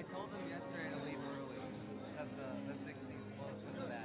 told them yesterday to leave early because the 60's close because of that.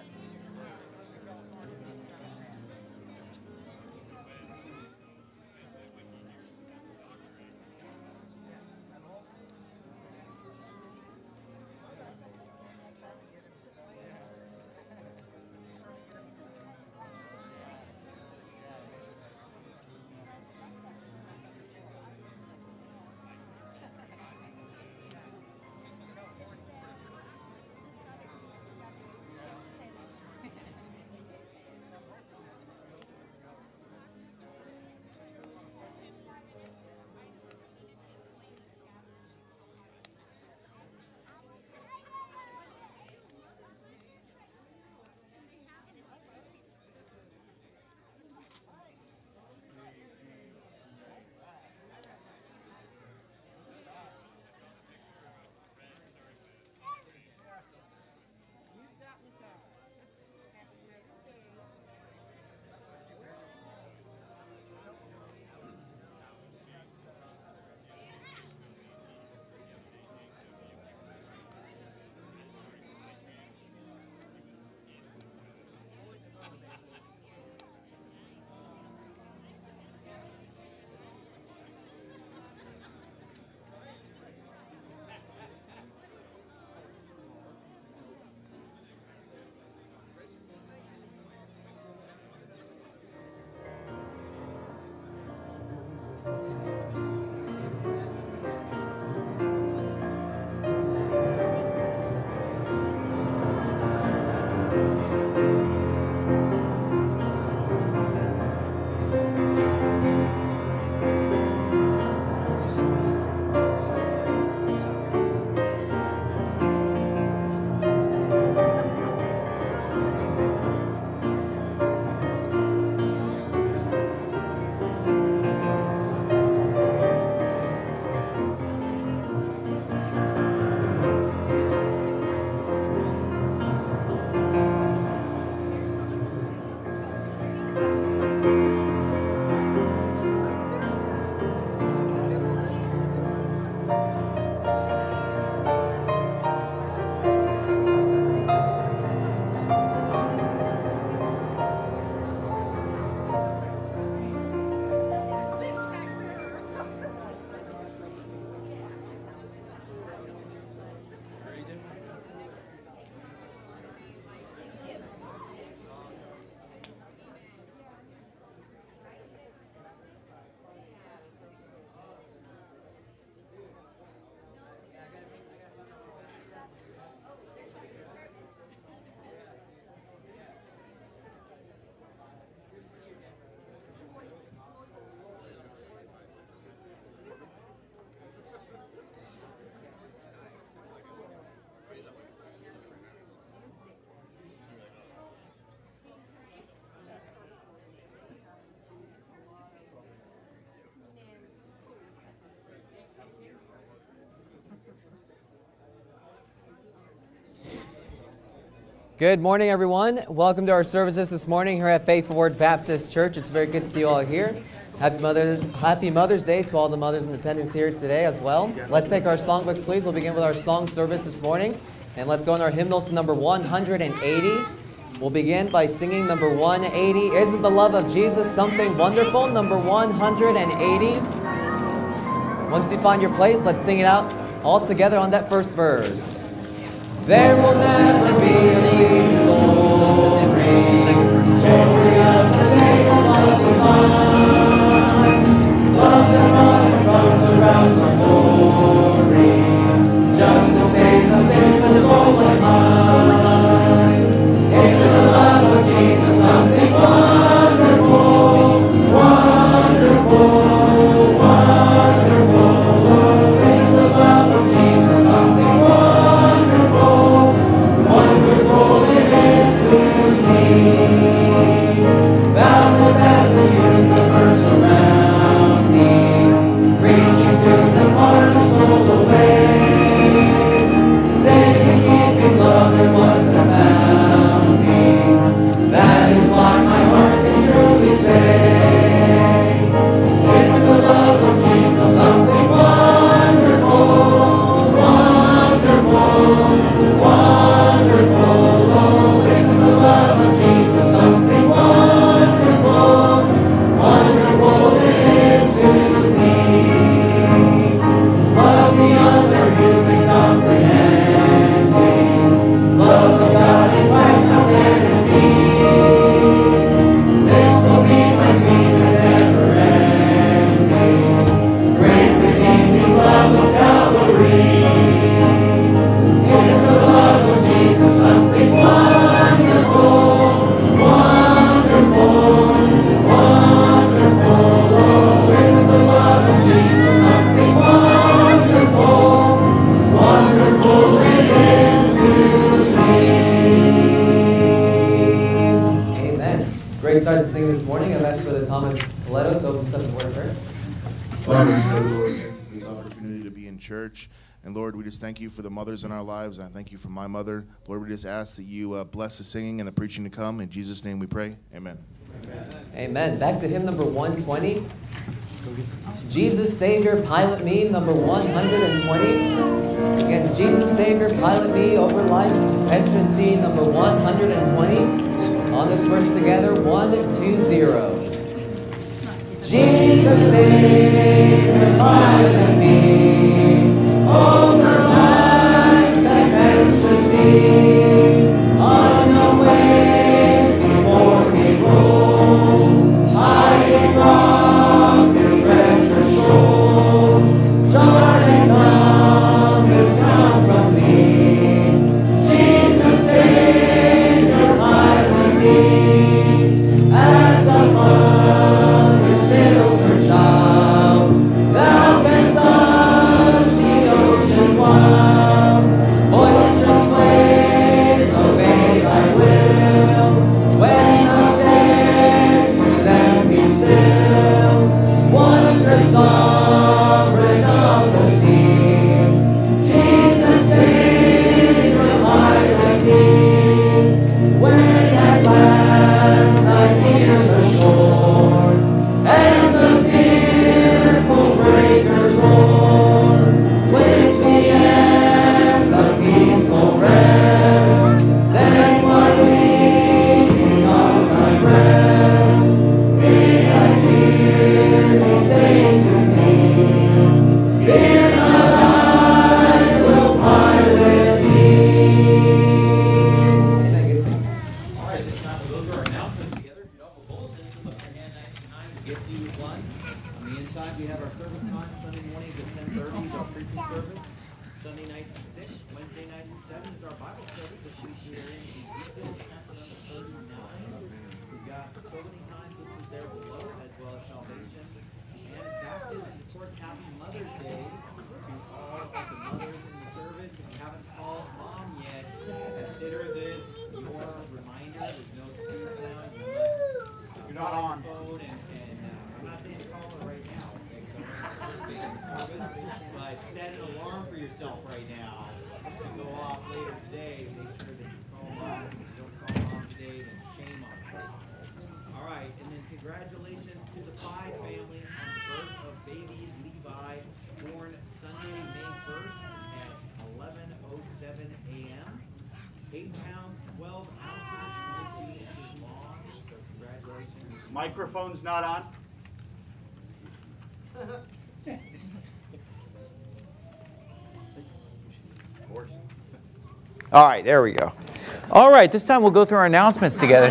Good morning, everyone. Welcome to our services this morning here at Faithful Word Baptist Church. It's very good to see you all here. Happy Mother's Day to all the mothers in attendance here today as well. Let's take our songbooks, please. We'll begin with our song service this morning. And let's go in our hymnals to number 180. We'll begin by singing number 180. Isn't the love of Jesus something wonderful? Number 180. Once you find your place, let's sing it out all together on that first verse. There will never be a sea golden rain, story of the sacred love divine, love that brought from the realms of glory, just to save the sinful soul of mine. Is the love of Jesus something wonderful, wonderful, wonderful? Is the love of Jesus something wonderful? Wonderful it is. Father's Day, Lord, thank you for this opportunity to be in church. And Lord, we just thank you for the mothers in our lives, and I thank you for my mother. Lord, we just ask that you bless the singing and the preaching to come. In Jesus' name we pray. Amen. Amen. Back to hymn number 120. Jesus, Savior, Pilot Me, number 120. Against Jesus, Savior, Pilot Me, over life's tempestuous sea, number 120. On this verse together, 1, 2, 0. Jesus, Savior, pilot me, over life's tempestuous sea, on the waves before me roll, hiding rock and treacherous shoal, Jordan compass come from thee, Jesus, Savior, pilot me, as upon thou canst touch the ocean wild, boisterous waves obey thy will. When thou sayest to them, be still, wondrous sovereign of the sea, Jesus, Savior, pilot me. When at last I near the shore, and the fearful breakers roar, twixt me and the peaceful rest, then what leaping on thy breast, may I hear thee say to me, fear not, I will pilot thee. All right, this time we'll go through our announcements together. If you don't have a bulletin, so look your hand nice and high to get to you one. On the inside, we have our service times. Sunday mornings at 10:30 is our preaching service. Sunday nights at 6. Wednesday nights at 7 is our Bible study. This week we are in Ezekiel chapter number 39. We've got facility times listed there below, as well as salvation and baptism. Of course, happy Mother's Day to all of the mothers in the service. If you haven't called mom yet, consider this your reminder. There's no excuse now. You must. You're not on phone, and I'm not saying to call her right now, okay, because I'm not participating in the service, but set an alarm for yourself right now to go off later today. Make sure that you call mom. If you don't call mom today, then shame on you. All right, and then congratulations to the Pye family on the birth of baby Levi, born Sunday, May 1st at 11:07 a.m. 8 pounds, 12 ounces, 22 inches long. So congratulations. Microphone's not on. Of course. All right, there we go. All right, this time we'll go through our announcements together.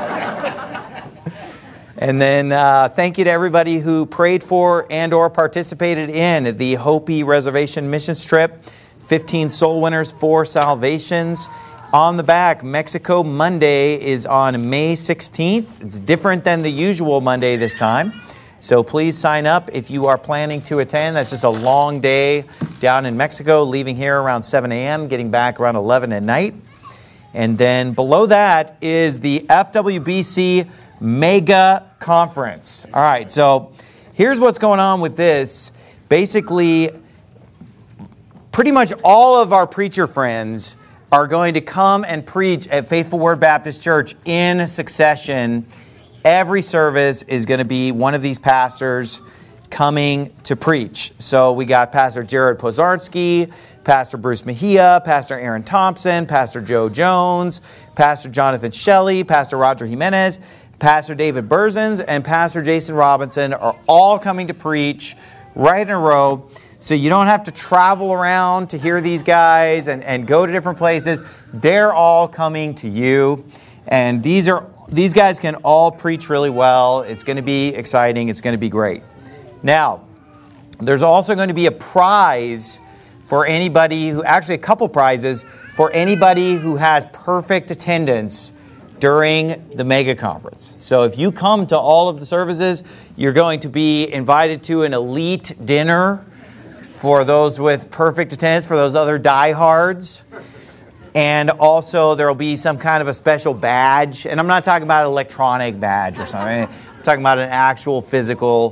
And then thank you to everybody who prayed for and or participated in the Hopi Reservation Missions Trip. 15 soul winners, 4 salvations. On the back, Mexico Monday is on May 16th. It's different than the usual Monday this time. So please sign up if you are planning to attend. That's just a long day down in Mexico, leaving here around 7 a.m., getting back around 11 at night. And then below that is the FWBC Mega Conference. All right, so here's what's going on with this. Basically, pretty much all of our preacher friends are going to come and preach at Faithful Word Baptist Church in succession. Every service is going to be one of these pastors coming to preach. So we got Pastor Jared Pozarski, Pastor Bruce Mejia, Pastor Aaron Thompson, Pastor Joe Jones, Pastor Jonathan Shelley, Pastor Roger Jimenez, Pastor David Berzins, and Pastor Jason Robinson are all coming to preach right in a row. So you don't have to travel around to hear these guys and go to different places. They're all coming to you. And these guys can all preach really well. It's going to be exciting. It's going to be great. Now, there's also going to be a prize for anybody who, actually a couple prizes, for anybody who has perfect attendance during the mega conference. So if you come to all of the services, you're going to be invited to an elite dinner for those with perfect attendance, for those other diehards. And also there will be some kind of a special badge. And I'm not talking about an electronic badge or something. I'm talking about an actual physical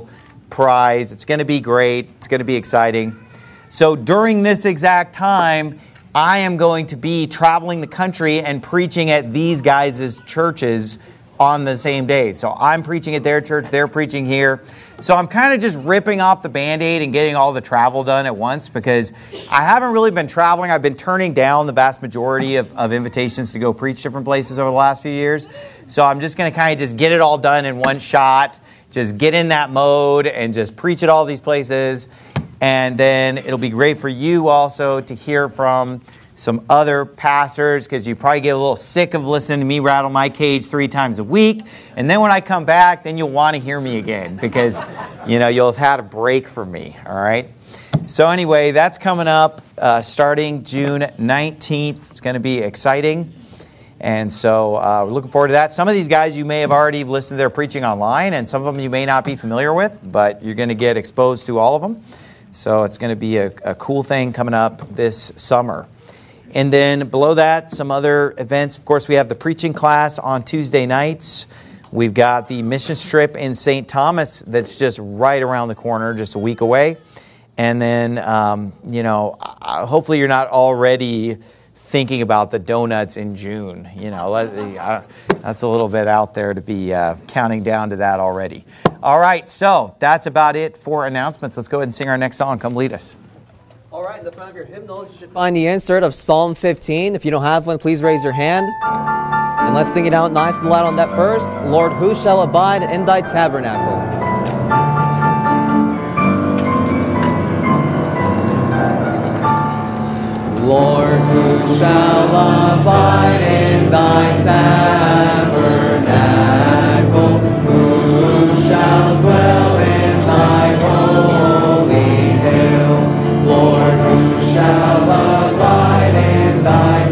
prize. It's going to be great. It's going to be exciting. So during this exact time, I am going to be traveling the country and preaching at these guys' churches on the same day. So I'm preaching at their church, they're preaching here. So I'm kind of just ripping off the Band-Aid and getting all the travel done at once because I haven't really been traveling. I've been turning down the vast majority of invitations to go preach different places over the last few years. So I'm just going to kind of just get it all done in one shot, just get in that mode and just preach at all these places. And then it'll be great for you also to hear from some other pastors because you probably get a little sick of listening to me rattle my cage 3 times a week. And then when I come back, then you'll want to hear me again because, you'll have had a break from me, all right? So anyway, that's coming up starting June 19th. It's going to be exciting. And so we're looking forward to that. Some of these guys you may have already listened to their preaching online, and some of them you may not be familiar with, but you're going to get exposed to all of them. So it's going to be a cool thing coming up this summer. And then below that, some other events. Of course, we have the preaching class on Tuesday nights. We've got the mission trip in St. Thomas that's just right around the corner, just a week away. And then, hopefully you're not already thinking about the donuts in June. That's a little bit out there to be counting down to that already. All right, so that's about it for announcements. Let's go ahead and sing our next song. Come lead us. All right, in the front of your hymnals, you should find the insert of Psalm 15. If you don't have one, please raise your hand. And let's sing it out nice and loud on that verse. Lord, who shall abide in thy tabernacle? Lord, who shall abide in thy tabernacle? Who shall dwell in thy holy hill? Lord, who shall abide in thy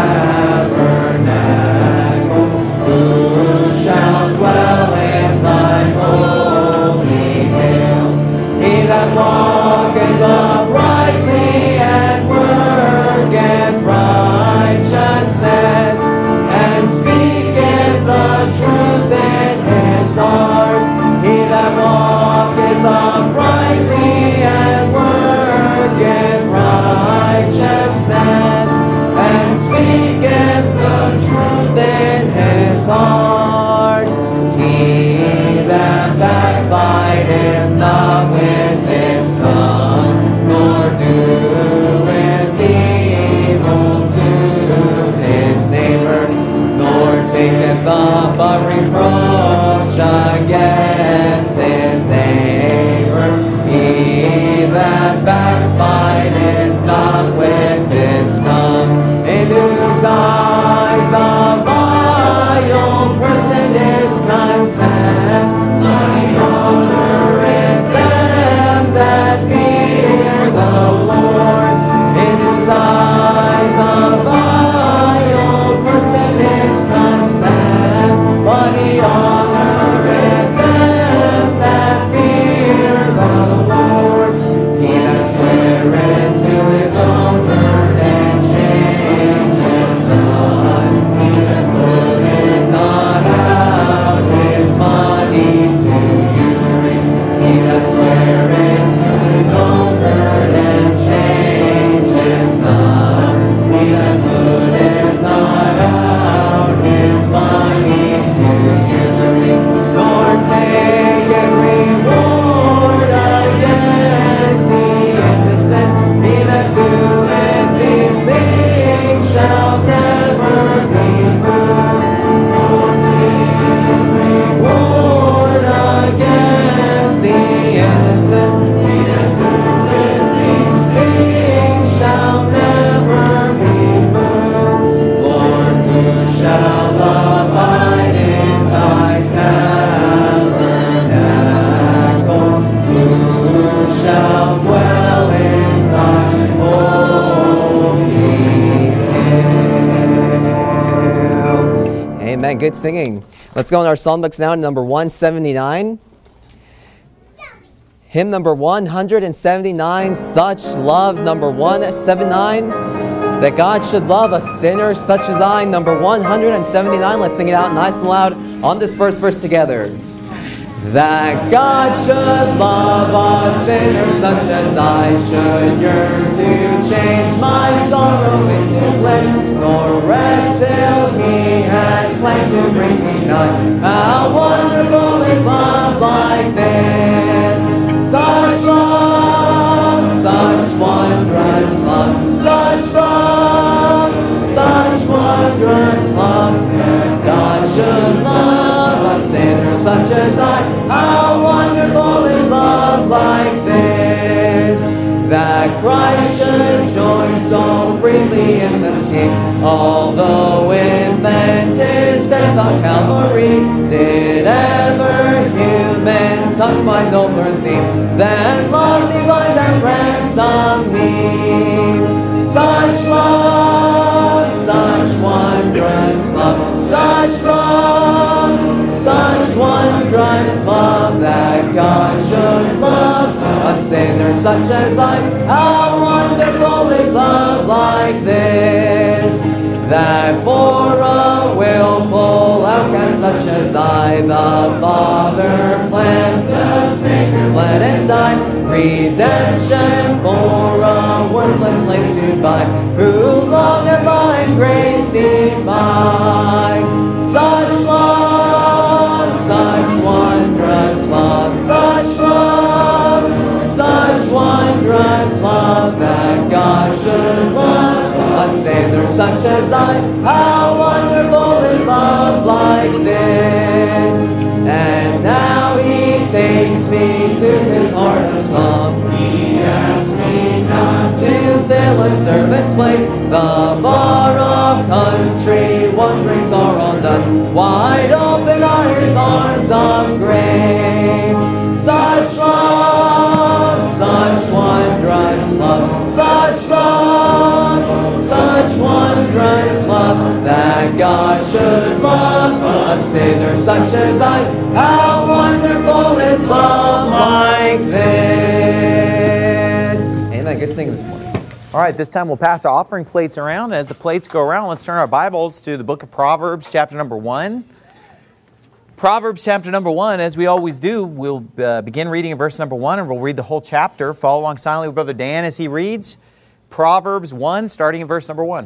tabernacle? Who shall dwell in thy holy hill? He that walketh uprightly and worketh righteousness, and speaketh the truth in his heart. He that walketh uprightly and worketh righteousness, and speaketh the truth in his heart. He that backbiteth not with his tongue, nor doeth evil to his neighbor, nor taketh up a reproach against his neighbor. He that backbiteth not with his tongue, in whose eyes a vile person is content, but he honoreth them that fear the Lord. In whose eyes a vile person is content, but he honoreth them that fear the Lord. He that sweareth to his own word and changeth not, he that putteth not out his money to usury. He that sweareth to his own word and changeth not, he that putteth not out his money to usury, nor taketh reward against the innocent. He that doeth these things shall never be moved, nor taketh reward against the innocent. He that doeth these things shall never be moved. Lord, who shall abide in thy tabernacle? Who shall dwell in thy holy hill? Amen. Good singing. Let's go in our songbooks now to number 179. Hymn number 179, Such Love. Number 179, that God should love a sinner such as I. Number 179, let's sing it out nice and loud on this first verse together. That God should love a sinner such as I should yearn to change my sorrow into bliss, nor rest till He had planned to bring me nigh. How wonderful is love like this! Such love, such wondrous love, such love, such wondrous love. That God should love a sinner such as I. How wonderful is love like this! That Christ should join so freely in the scheme, although it meant His death on Calvary. Did ever human tongue find nobler theme than love divine that ransomed me? Such love, such wondrous love, such love, such wondrous love, that God should love a sinner such as I. How wonderful is love like this! That for a willful outcast such as I, the Father planned the Savior bled and died, redemption for a worthless slave to buy, who long at law and grace defied. Such love, such wondrous love, such love, such wondrous love, that God should love a sinner such as I. How wonderful is love like this! And now He takes me to His heart a song. He asks me not to fill a servant's place. The far off country wanderings are all done. Wide open are His arms of grace. Such love, such wondrous love, such love, such wondrous love, that God should love a sinner such as I. How wonderful is love like this! Amen. Good singing this morning. All right, this time we'll pass our offering plates around. As the plates go around, let's turn our Bibles to the book of Proverbs, chapter number 1. Proverbs chapter number 1, as we always do, we'll begin reading in verse number 1, and we'll read the whole chapter. Follow along silently with Brother Dan as he reads. Proverbs 1, starting in verse number 1.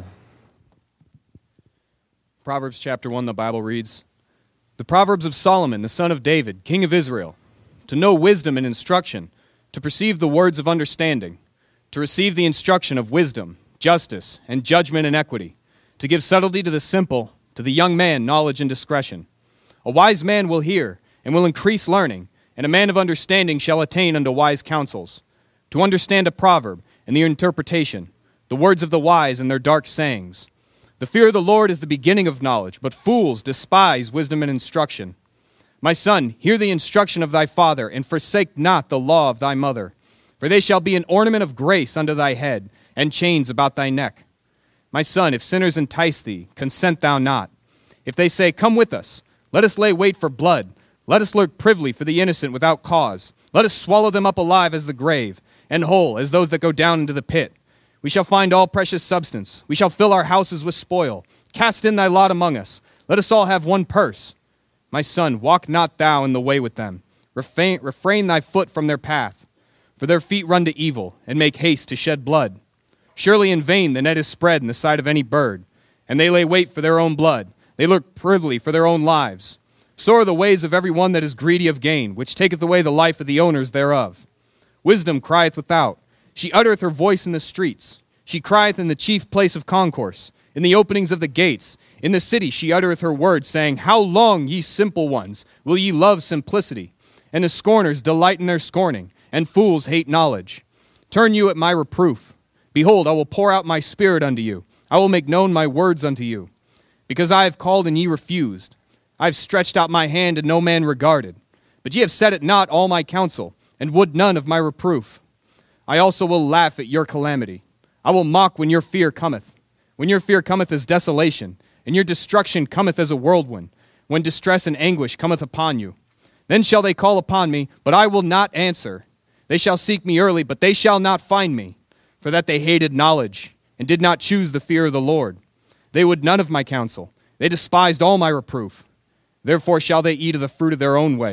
Proverbs chapter 1, the Bible reads, "The Proverbs of Solomon, the son of David, king of Israel, to know wisdom and instruction, to perceive the words of understanding, to receive the instruction of wisdom, justice, and judgment and equity, to give subtlety to the simple, to the young man knowledge and discretion. A wise man will hear, and will increase learning, and a man of understanding shall attain unto wise counsels. To understand a proverb, and the interpretation, the words of the wise and their dark sayings. The fear of the Lord is the beginning of knowledge, but fools despise wisdom and instruction. My son, hear the instruction of thy father, and forsake not the law of thy mother. For they shall be an ornament of grace unto thy head, and chains about thy neck. My son, if sinners entice thee, consent thou not. If they say, Come with us, let us lay wait for blood. Let us lurk privily for the innocent without cause. Let us swallow them up alive as the grave, and whole as those that go down into the pit. We shall find all precious substance. We shall fill our houses with spoil. Cast in thy lot among us. Let us all have one purse. My son, walk not thou in the way with them. Refrain thy foot from their path. For their feet run to evil, and make haste to shed blood. Surely in vain the net is spread in the sight of any bird, and they lay wait for their own blood. They lurk privily for their own lives. So are the ways of every one that is greedy of gain, which taketh away the life of the owners thereof. Wisdom crieth without. She uttereth her voice in the streets. She crieth in the chief place of concourse, in the openings of the gates. In the city she uttereth her words, saying, How long, ye simple ones, will ye love simplicity? And the scorners delight in their scorning, and fools hate knowledge. Turn you at my reproof. Behold, I will pour out my spirit unto you. I will make known my words unto you. Because I have called and ye refused. I have stretched out my hand and no man regarded. But ye have set at naught all my counsel, and would none of my reproof. I also will laugh at your calamity. I will mock when your fear cometh. When your fear cometh as desolation, and your destruction cometh as a whirlwind, when distress and anguish cometh upon you. Then shall they call upon me, but I will not answer. They shall seek me early, but they shall not find me. For that they hated knowledge, and did not choose the fear of the Lord. They would none of my counsel. They despised all my reproof. Therefore shall they eat of the fruit of their own way,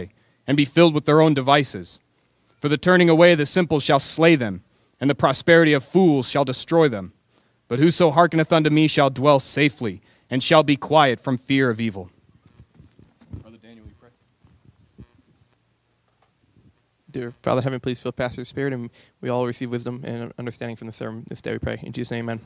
and be filled with their own devices. For the turning away of the simple shall slay them, and the prosperity of fools shall destroy them. But whoso hearkeneth unto me shall dwell safely, and shall be quiet from fear of evil. Brother Daniel, we pray. Dear Father in heaven, please fill Pastor's spirit, and we all receive wisdom and understanding from the sermon this day, we pray. In Jesus' name, amen.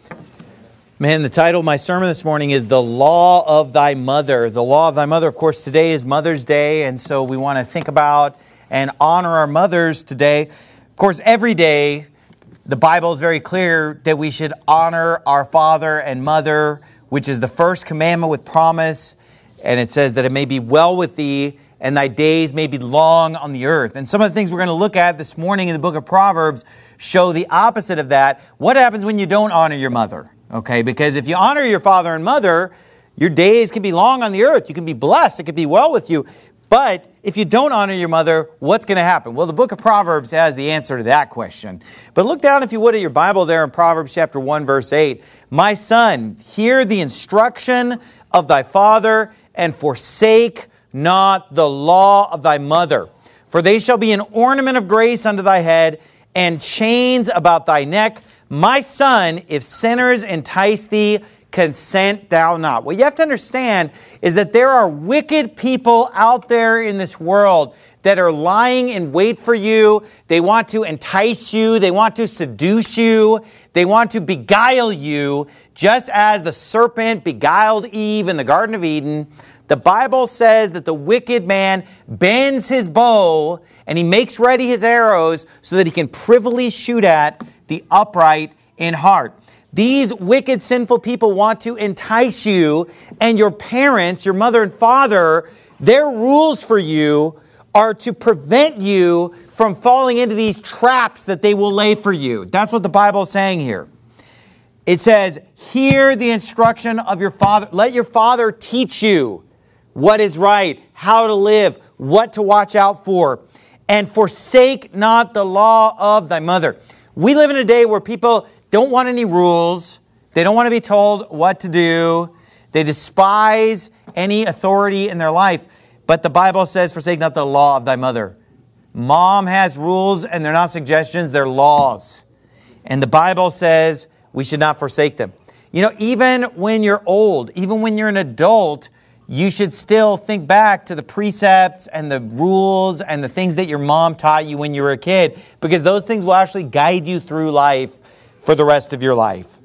Man, the title of my sermon this morning is The Law of Thy Mother. The Law of Thy Mother, of course, today is Mother's Day, and so we want to think about and honor our mothers today. Of course, every day, the Bible is very clear that we should honor our father and mother, which is the first commandment with promise, and it says that it may be well with thee, and thy days may be long on the earth. And some of the things we're going to look at this morning in the book of Proverbs show the opposite of that. What happens when you don't honor your mother? Okay, because if you honor your father and mother, your days can be long on the earth. You can be blessed. It can be well with you. But if you don't honor your mother, what's going to happen? Well, the book of Proverbs has the answer to that question. But look down, if you would, at your Bible there in Proverbs chapter 1, verse 8. My son, hear the instruction of thy father, and forsake not the law of thy mother. For they shall be an ornament of grace unto thy head, and chains about thy neck. My son, if sinners entice thee, consent thou not. What you have to understand is that there are wicked people out there in this world that are lying in wait for you. They want to entice you. They want to seduce you. They want to beguile you, just as the serpent beguiled Eve in the Garden of Eden. The Bible says that the wicked man bends his bow and he makes ready his arrows so that he can privily shoot at the upright in heart. These wicked, sinful people want to entice you, and your parents, your mother and father, their rules for you are to prevent you from falling into these traps that they will lay for you. That's what the Bible is saying here. It says, hear the instruction of your father. Let your father teach you what is right, how to live, what to watch out for, and forsake not the law of thy mother. We live in a day where people don't want any rules. They don't want to be told what to do. They despise any authority in their life. But the Bible says, forsake not the law of thy mother. Mom has rules, and they're not suggestions, they're laws. And the Bible says we should not forsake them. You know, even when you're old, even when you're an adult, you should still think back to the precepts and the rules and the things that your mom taught you when you were a kid, because those things will actually guide you through life for the rest of your life.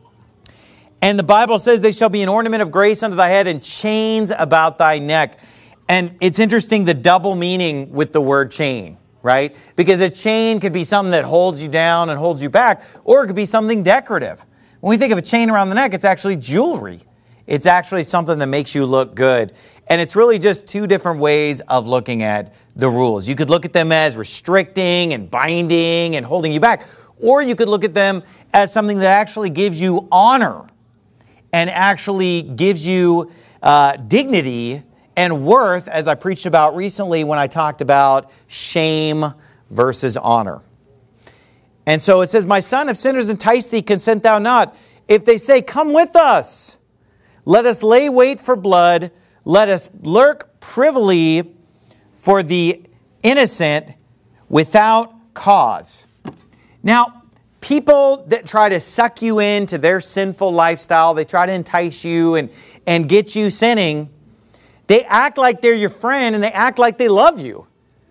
And the Bible says they shall be an ornament of grace unto thy head, and chains about thy neck. And it's interesting, the double meaning with the word chain, right? Because a chain could be something that holds you down and holds you back, or it could be something decorative. When we think of a chain around the neck, it's actually jewelry. It's actually something that makes you look good. And it's really just two different ways of looking at the rules. You could look at them as restricting and binding and holding you back, or you could look at them as something that actually gives you honor and actually gives you dignity and worth, as I preached about recently when I talked about shame versus honor. And so it says, my son, if sinners entice thee, consent thou not. If they say, come with us, let us lay wait for blood, let us lurk privily for the innocent without cause. Now, people that try to suck you into their sinful lifestyle, they try to entice you and get you sinning, they act like they're your friend and they act like they love you.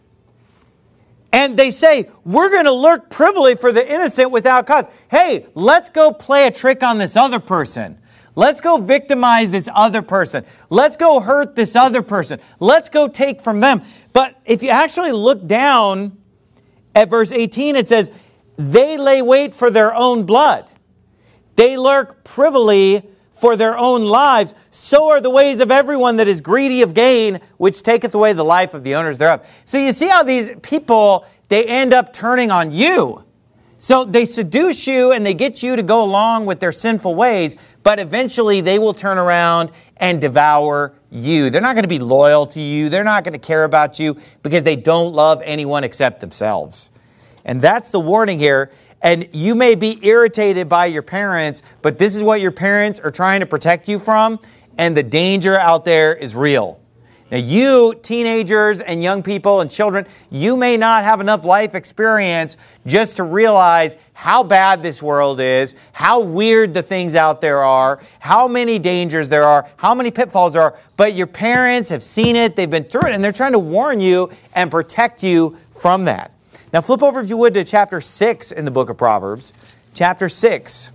And they say, we're going to lurk privily for the innocent without cause. Hey, let's go play a trick on this other person. Let's go victimize this other person. Let's go hurt this other person. Let's go take from them. But if you actually look down at verse 18, it says, they lay wait for their own blood. They lurk privily for their own lives. So are the ways of everyone that is greedy of gain, which taketh away the life of the owners thereof. So you see how these people, they end up turning on you. So they seduce you and they get you to go along with their sinful ways, but eventually they will turn around and devour you. They're not going to be loyal to you. They're not going to care about you because they don't love anyone except themselves. And that's the warning here. And you may be irritated by your parents, but this is what your parents are trying to protect you from, and the danger out there is real. Now you, teenagers and young people and children, you may not have enough life experience just to realize how bad this world is, how weird the things out there are, how many dangers there are, how many pitfalls there are, but your parents have seen it, they've been through it, and they're trying to warn you and protect you from that. Now flip over, if you would, to chapter 6 in the book of Proverbs. Chapter 6.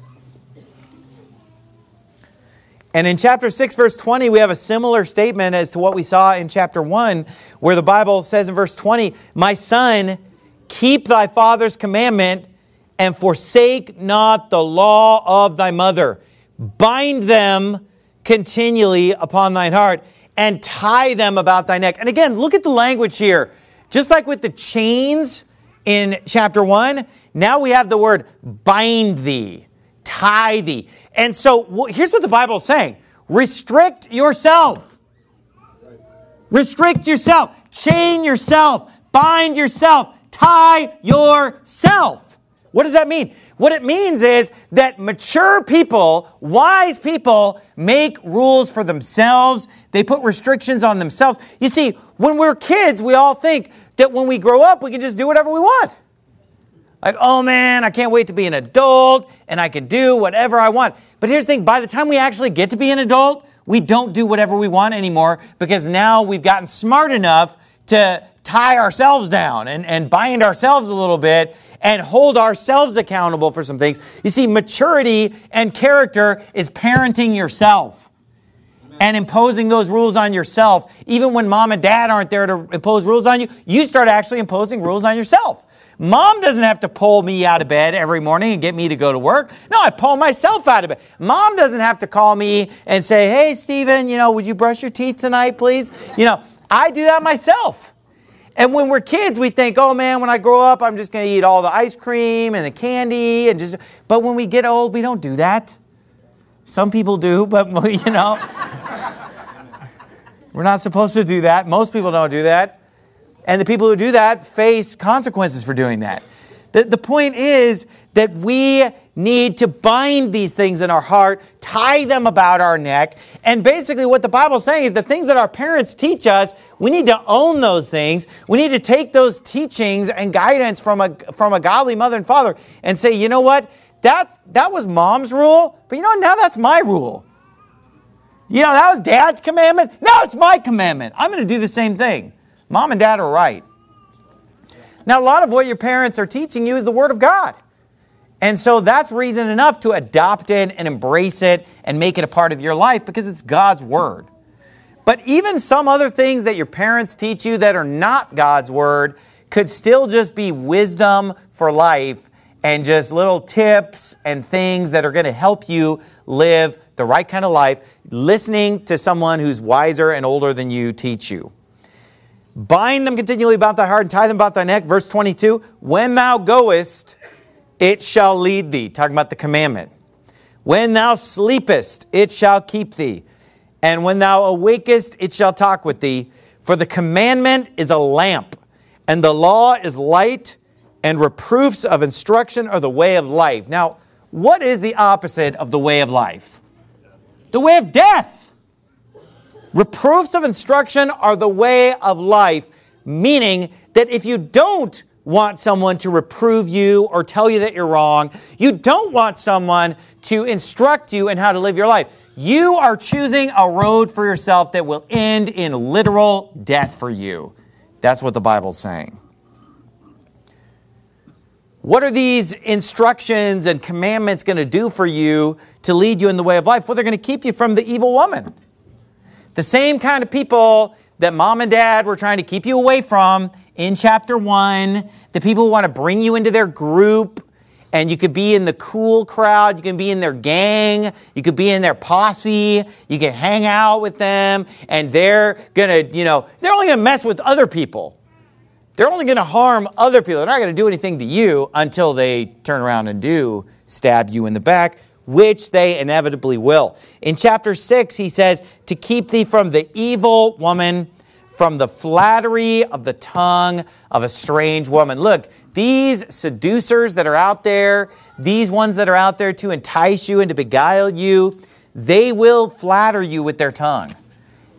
And in chapter 6, verse 20, we have a similar statement as to what we saw in chapter 1, where the Bible says in verse 20, "My son, keep thy father's commandment, and forsake not the law of thy mother. Bind them continually upon thine heart, and tie them about thy neck." And again, look at the language here. Just like with the chains in chapter 1, now we have the word bind thee, tie thee. And so here's what the Bible is saying. Restrict yourself. Restrict yourself. Chain yourself. Bind yourself. Tie yourself. What does that mean? What it means is that mature people, wise people, make rules for themselves. They put restrictions on themselves. You see, when we're kids, we all think that when we grow up, we can just do whatever we want. Like, oh man, I can't wait to be an adult and I can do whatever I want. But here's the thing, by the time we actually get to be an adult, we don't do whatever we want anymore because now we've gotten smart enough to tie ourselves down and bind ourselves a little bit and hold ourselves accountable for some things. You see, maturity and character is parenting yourself and imposing those rules on yourself. Even when mom and dad aren't there to impose rules on you, you start actually imposing rules on yourself. Mom doesn't have to pull me out of bed every morning and get me to go to work. No, I pull myself out of bed. Mom doesn't have to call me and say, "Hey, Stephen, would you brush your teeth tonight, please?" I do that myself. And when we're kids, we think, oh man, when I grow up, I'm just going to eat all the ice cream and the candy. But when we get old, we don't do that. Some people do, but we're not supposed to do that. Most people don't do that. And the people who do that face consequences for doing that. The point is that we need to bind these things in our heart, tie them about our neck. And basically what the Bible is saying is the things that our parents teach us, we need to own those things. We need to take those teachings and guidance from a godly mother and father and say, you know what? That was mom's rule, but now that's my rule. That was dad's commandment. Now it's my commandment. I'm going to do the same thing. Mom and dad are right. Now, a lot of what your parents are teaching you is the Word of God. And so that's reason enough to adopt it and embrace it and make it a part of your life because it's God's Word. But even some other things that your parents teach you that are not God's Word could still just be wisdom for life and just little tips and things that are going to help you live the right kind of life, listening to someone who's wiser and older than you teach you. Bind them continually about thy heart and tie them about thy neck. Verse 22, when thou goest, it shall lead thee. Talking about the commandment. When thou sleepest, it shall keep thee. And when thou awakest, it shall talk with thee. For the commandment is a lamp, and the law is light, and reproofs of instruction are the way of life. Now, what is the opposite of the way of life? The way of death. Reproofs of instruction are the way of life, meaning that if you don't want someone to reprove you or tell you that you're wrong, you don't want someone to instruct you in how to live your life. You are choosing a road for yourself that will end in literal death for you. That's what the Bible's saying. What are these instructions and commandments going to do for you to lead you in the way of life? Well, they're going to keep you from the evil woman. The same kind of people that mom and dad were trying to keep you away from in chapter 1, the people who want to bring you into their group, and you could be in the cool crowd, you can be in their gang, you could be in their posse, you can hang out with them, and they're going to, they're only going to mess with other people. They're only going to harm other people. They're not going to do anything to you until they turn around and do stab you in the back, which they inevitably will. In chapter 6, he says, to keep thee from the evil woman, from the flattery of the tongue of a strange woman. Look, these seducers that are out there, these ones that are out there to entice you and to beguile you, they will flatter you with their tongue.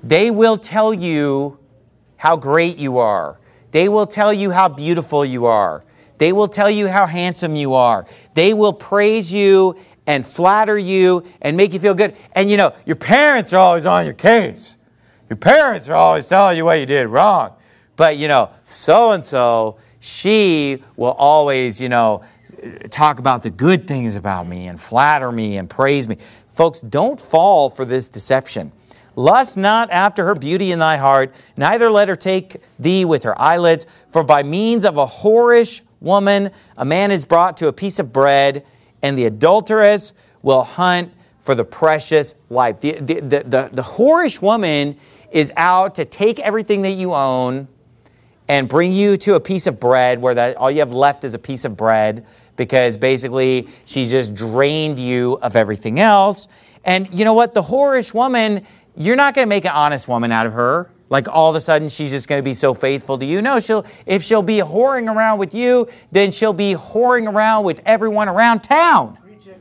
They will tell you how great you are. They will tell you how beautiful you are. They will tell you how handsome you are. They will praise you and flatter you and make you feel good. And you know, your parents are always on your case. Your parents are always telling you what you did wrong. But you know, so-and-so, she will always, you know, talk about the good things about me and flatter me and praise me. Folks, don't fall for this deception. Lust not after her beauty in thy heart, neither let her take thee with her eyelids. For by means of a whorish woman, a man is brought to a piece of bread, and the adulteress will hunt for the precious life. The whorish woman is out to take everything that you own and bring you to a piece of bread where that all you have left is a piece of bread, because basically she's just drained you of everything else. And you know what? The whorish woman, you're not going to make an honest woman out of her. Like all of a sudden she's just going to be so faithful to you. No, if she'll be whoring around with you, then she'll be whoring around with everyone around town.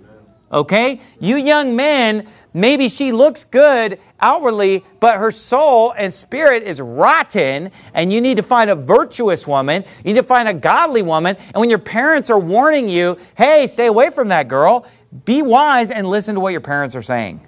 Okay? You young men, maybe she looks good outwardly, but her soul and spirit is rotten, and you need to find a virtuous woman. You need to find a godly woman. And when your parents are warning you, hey, stay away from that girl, be wise and listen to what your parents are saying.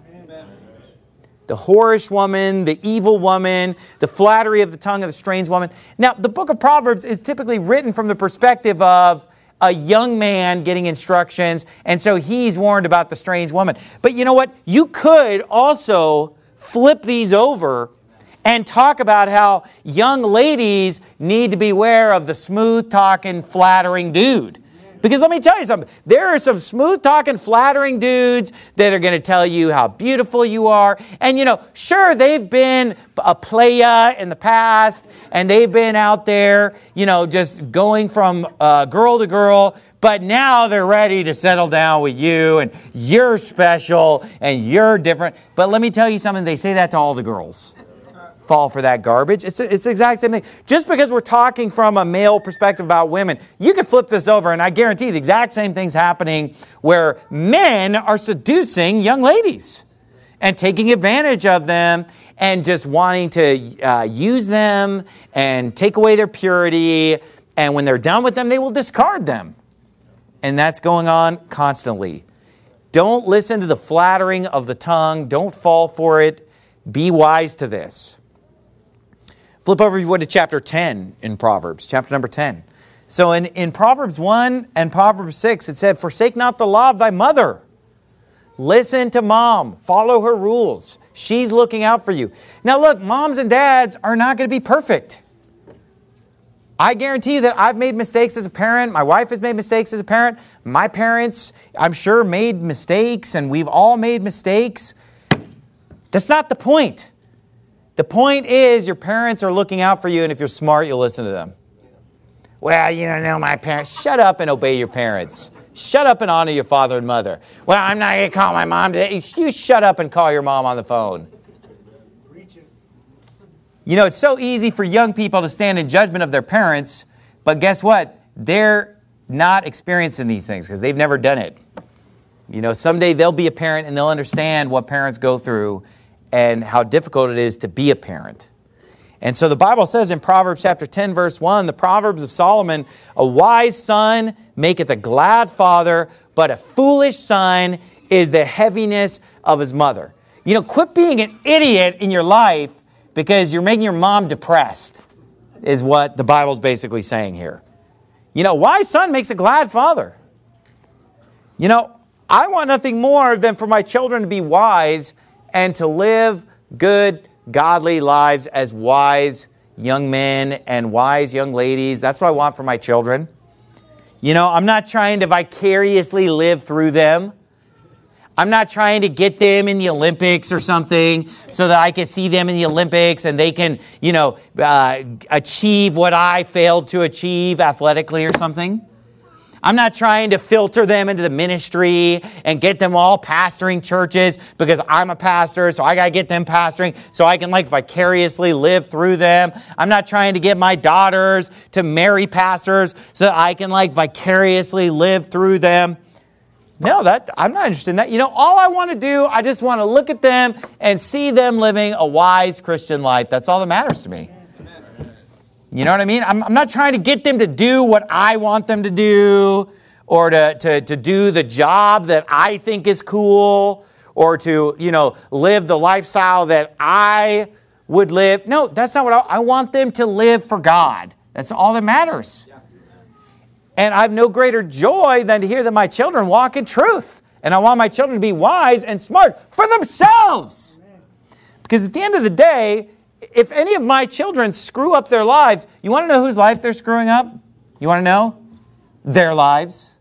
The whorish woman, the evil woman, the flattery of the tongue of the strange woman. Now, the book of Proverbs is typically written from the perspective of a young man getting instructions, and so he's warned about the strange woman. But you know what? You could also flip these over and talk about how young ladies need to beware of the smooth-talking, flattering dude. Because let me tell you something, there are some smooth-talking, flattering dudes that are going to tell you how beautiful you are. And, you know, sure, they've been a playa in the past, and they've been out there, you know, just going from girl to girl, but now they're ready to settle down with you, and you're special, and you're different. But let me tell you something, they say that to all the girls. Fall for that garbage. It's the exact same thing. Just because we're talking from a male perspective about women, you can flip this over, and I guarantee the exact same thing's happening where men are seducing young ladies and taking advantage of them and just wanting to use them and take away their purity. And when they're done with them, they will discard them. And that's going on constantly. Don't listen to the flattering of the tongue. Don't fall for it. Be wise to this. Flip over, if you would, to chapter 10 in Proverbs, chapter number 10. So in Proverbs 1 and Proverbs 6, it said, forsake not the law of thy mother. Listen to mom. Follow her rules. She's looking out for you. Now look, moms and dads are not going to be perfect. I guarantee you that I've made mistakes as a parent. My wife has made mistakes as a parent. My parents, I'm sure, made mistakes, and we've all made mistakes. That's not the point. The point is your parents are looking out for you, and if you're smart, you'll listen to them. Well, you don't know my parents. Shut up and obey your parents. Shut up and honor your father and mother. Well, I'm not going to call my mom today. You shut up and call your mom on the phone. You know, it's so easy for young people to stand in judgment of their parents, but guess what? They're not experiencing these things because they've never done it. You know, someday they'll be a parent and they'll understand what parents go through and how difficult it is to be a parent. And so the Bible says in Proverbs chapter 10, verse 1, the Proverbs of Solomon, a wise son maketh a glad father, but a foolish son is the heaviness of his mother. You know, quit being an idiot in your life because you're making your mom depressed, is what the Bible's basically saying here. You know, wise son makes a glad father. You know, I want nothing more than for my children to be wise and to live good, godly lives as wise young men and wise young ladies. That's what I want for my children. You know, I'm not trying to vicariously live through them. I'm not trying to get them in the Olympics or something so that I can see them in the Olympics and they can, you know, achieve what I failed to achieve athletically or something. I'm not trying to filter them into the ministry and get them all pastoring churches because I'm a pastor, so I got to get them pastoring so I can like vicariously live through them. I'm not trying to get my daughters to marry pastors so that I can like vicariously live through them. No, I'm not interested in that. You know, all I want to do, I just want to look at them and see them living a wise Christian life. That's all that matters to me. You know what I mean? I'm not trying to get them to do what I want them to do, or to do the job that I think is cool, or to, live the lifestyle that I would live. No, that's not what I want them to live for God. That's all that matters. And I have no greater joy than to hear that my children walk in truth. And I want my children to be wise and smart for themselves. Because at the end of the day, if any of my children screw up their lives, you want to know whose life they're screwing up? You want to know? Their lives.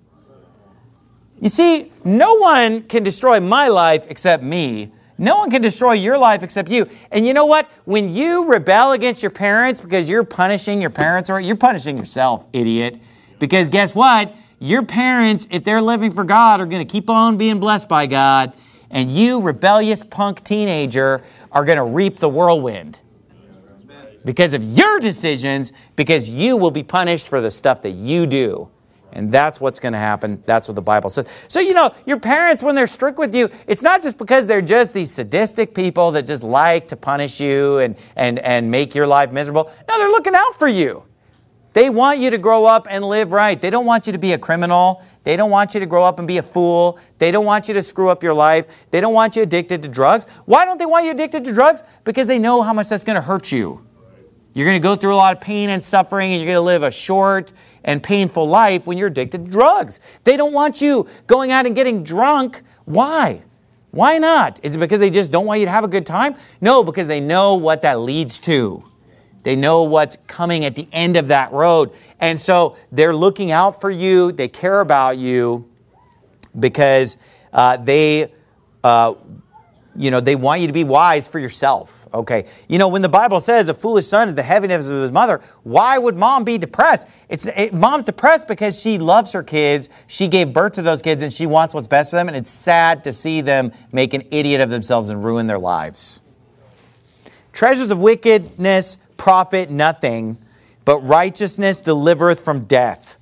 You see, no one can destroy my life except me. No one can destroy your life except you. And you know what? When you rebel against your parents because you're punishing your parents, or you're punishing yourself, idiot. Because guess what? Your parents, if they're living for God, are going to keep on being blessed by God. And you, rebellious punk teenager, are going to reap the whirlwind. Because of your decisions, because you will be punished for the stuff that you do. And that's what's going to happen. That's what the Bible says. So, your parents, when they're strict with you, it's not just because they're just these sadistic people that just like to punish you and make your life miserable. No, they're looking out for you. They want you to grow up and live right. They don't want you to be a criminal. They don't want you to grow up and be a fool. They don't want you to screw up your life. They don't want you addicted to drugs. Why don't they want you addicted to drugs? Because they know how much that's going to hurt you. You're going to go through a lot of pain and suffering, and you're going to live a short and painful life when you're addicted to drugs. They don't want you going out and getting drunk. Why? Why not? Is it because they just don't want you to have a good time? No, because they know what that leads to. They know what's coming at the end of that road. And so they're looking out for you. They care about you because they want you to be wise for yourself. Okay. When the Bible says a foolish son is the heaviness of his mother, why would mom be depressed? Mom's depressed because she loves her kids. She gave birth to those kids and she wants what's best for them. And it's sad to see them make an idiot of themselves and ruin their lives. Treasures of wickedness profit nothing, but righteousness delivereth from death.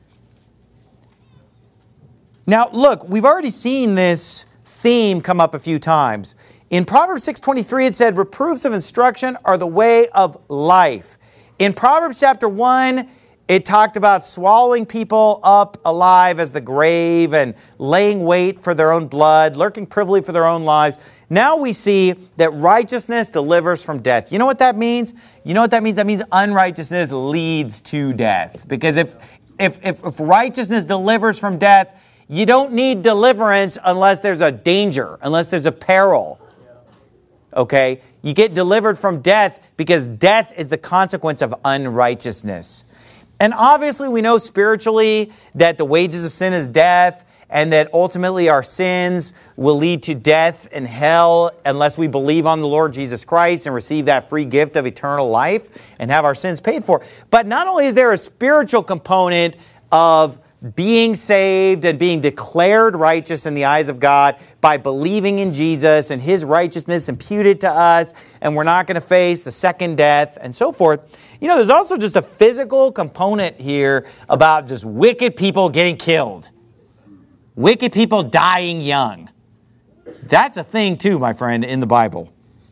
Now, look, we've already seen this theme come up a few times. In Proverbs 6:23, it said, reproofs of instruction are the way of life. In Proverbs chapter 1, it talked about swallowing people up alive as the grave and laying wait for their own blood, lurking privily for their own lives. Now we see that righteousness delivers from death. You know what that means? That means unrighteousness leads to death. Because if righteousness delivers from death, you don't need deliverance unless there's a danger, unless there's a peril. Okay? You get delivered from death because death is the consequence of unrighteousness. And obviously we know spiritually that the wages of sin is death, and that ultimately our sins will lead to death and hell unless we believe on the Lord Jesus Christ and receive that free gift of eternal life and have our sins paid for. But not only is there a spiritual component of being saved and being declared righteous in the eyes of God by believing in Jesus and His righteousness imputed to us, and we're not going to face the second death and so forth. There's also just a physical component here about just wicked people getting killed. Wicked people dying young. That's a thing too, my friend, in the Bible.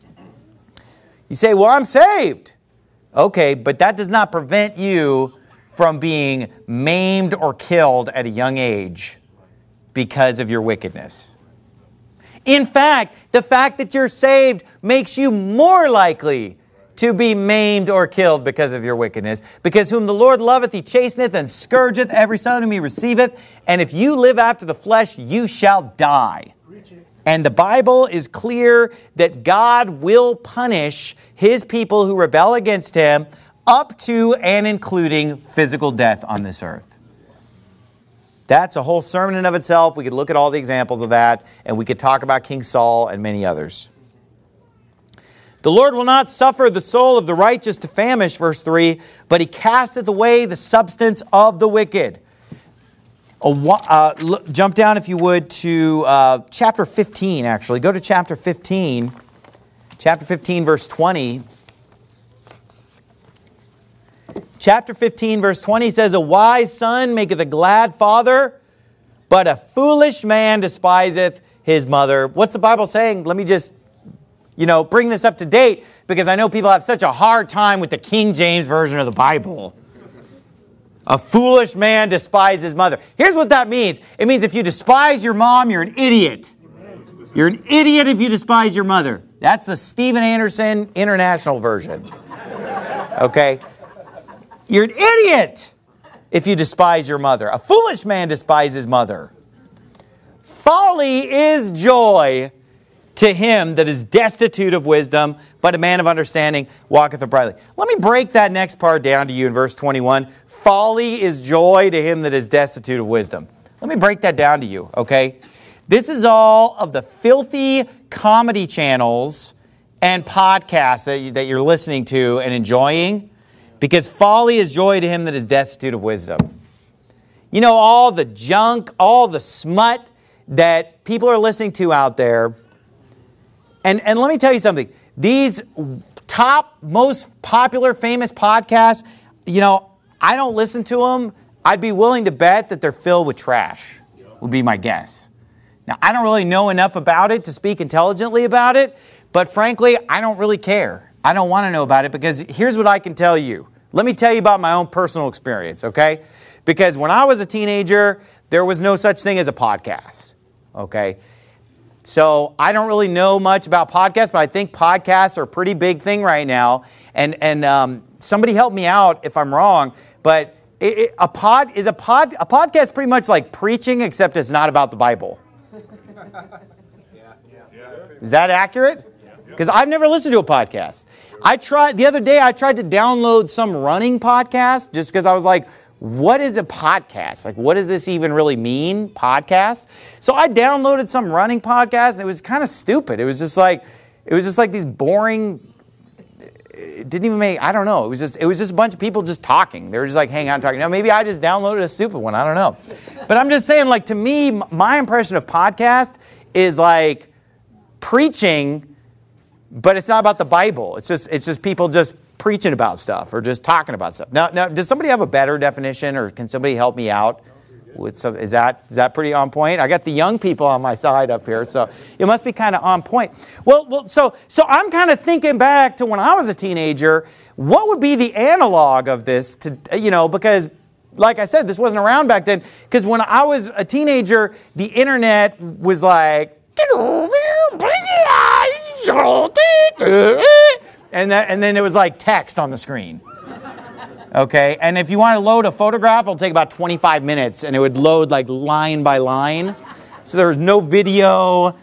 You say, well, I'm saved. Okay, but that does not prevent you from being maimed or killed at a young age because of your wickedness. In fact, the fact that you're saved makes you more likely to be maimed or killed because of your wickedness. Because whom the Lord loveth, He chasteneth and scourgeth every son whom He receiveth. And if you live after the flesh, you shall die. And the Bible is clear that God will punish His people who rebel against Him up to and including physical death on this earth. That's a whole sermon in of itself. We could look at all the examples of that, and we could talk about King Saul and many others. The Lord will not suffer the soul of the righteous to famish, verse 3, but He casteth away the substance of the wicked. Jump down, if you would, to chapter 15, actually. Go to chapter 15. Chapter 15, verse 20. Chapter 15, verse 20 says, a wise son maketh a glad father, but a foolish man despiseth his mother. What's the Bible saying? Let me just, bring this up to date, because I know people have such a hard time with the King James Version of the Bible. A foolish man despises his mother. Here's what that means. It means if you despise your mom, you're an idiot. You're an idiot if you despise your mother. That's the Steven Anderson International Version. Okay? You're an idiot if you despise your mother. A foolish man despises his mother. Folly is joy to him that is destitute of wisdom, but a man of understanding walketh uprightly. Let me break that next part down to you in verse 21. Folly is joy to him that is destitute of wisdom. Let me break that down to you, okay? This is all of the filthy comedy channels and podcasts that you're listening to and enjoying, because folly is joy to him that is destitute of wisdom. All the junk, all the smut that people are listening to out there. And let me tell you something. These top, most popular, famous podcasts, I don't listen to them. I'd be willing to bet that they're filled with trash, would be my guess. Now, I don't really know enough about it to speak intelligently about it, but frankly, I don't really care. I don't want to know about it, because here's what I can tell you. Let me tell you about my own personal experience, okay? Because when I was a teenager, there was no such thing as a podcast, okay? So I don't really know much about podcasts, but I think podcasts are a pretty big thing right now. And somebody help me out if I'm wrong, but a podcast is pretty much like preaching, except it's not about the Bible. Is that accurate? Because I've never listened to a podcast. The other day, I tried to download some running podcast just because I was like, what is a podcast? Like, what does this even really mean, podcast? So I downloaded some running podcast, and it was kind of stupid. It was just like these boring, it didn't even make, I don't know. It was just a bunch of people just talking. They were just like hanging out and talking. Now, maybe I just downloaded a stupid one. I don't know. But I'm just saying, like, to me, my impression of podcast is like preaching, but it's not about the Bible. It's just people just preaching about stuff or just talking about stuff. Now, does somebody have a better definition, or can somebody help me out with some? Is that pretty on point? I got the young people on my side up here, so it must be kind of on point. Well, so I'm kind of thinking back to when I was a teenager. What would be the analog of this to, because like I said, this wasn't around back then. Because when I was a teenager, the internet was like, and then it was like text on the screen. Okay, and if you want to load a photograph, it'll take about 25 minutes, and it would load like line by line. So there was no video.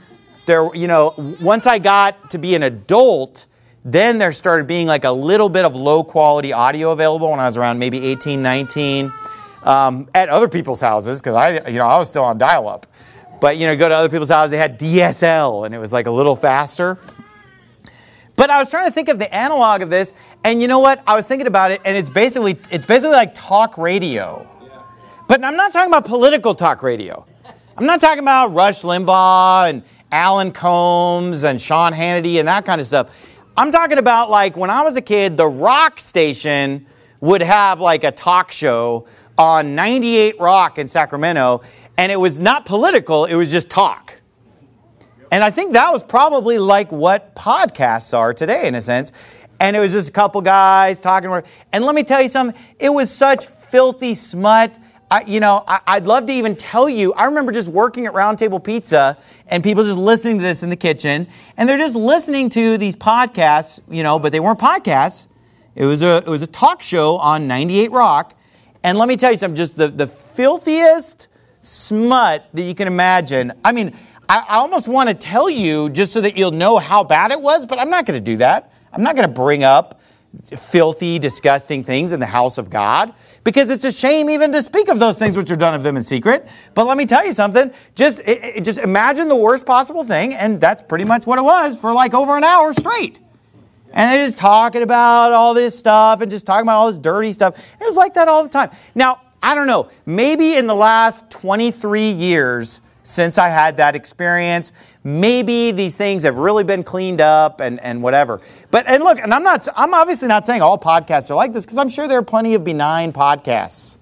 Once I got to be an adult, then there started being like a little bit of low quality audio available when I was around maybe 18, 19, at other people's houses, because I was still on dial-up. But go to other people's houses, they had DSL, and it was like a little faster. But I was trying to think of the analog of this, and you know what? I was thinking about it, and it's basically like talk radio. But I'm not talking about political talk radio. I'm not talking about Rush Limbaugh and Alan Combs and Sean Hannity and that kind of stuff. I'm talking about, like, when I was a kid, the rock station would have like a talk show on 98 Rock in Sacramento, and it was not political, it was just talk. And I think that was probably like what podcasts are today, in a sense. And it was just a couple guys talking. And let me tell you something. It was such filthy smut. I'd love to even tell you. I remember just working at Round Table Pizza and people just listening to this in the kitchen. And they're just listening to these podcasts, but they weren't podcasts. It was a talk show on 98 Rock. And let me tell you something. Just the filthiest smut that you can imagine. I mean, I almost want to tell you just so that you'll know how bad it was, but I'm not going to do that. I'm not going to bring up filthy, disgusting things in the house of God, because it's a shame even to speak of those things which are done of them in secret. But let me tell you something. Just imagine the worst possible thing, and that's pretty much what it was for like over an hour straight. And they're just talking about all this stuff and just talking about all this dirty stuff. It was like that all the time. Now, I don't know. Maybe in the last 23 years since I had that experience, maybe these things have really been cleaned up and whatever. And look, and I'm obviously not saying all podcasts are like this, because I'm sure there are plenty of benign podcasts.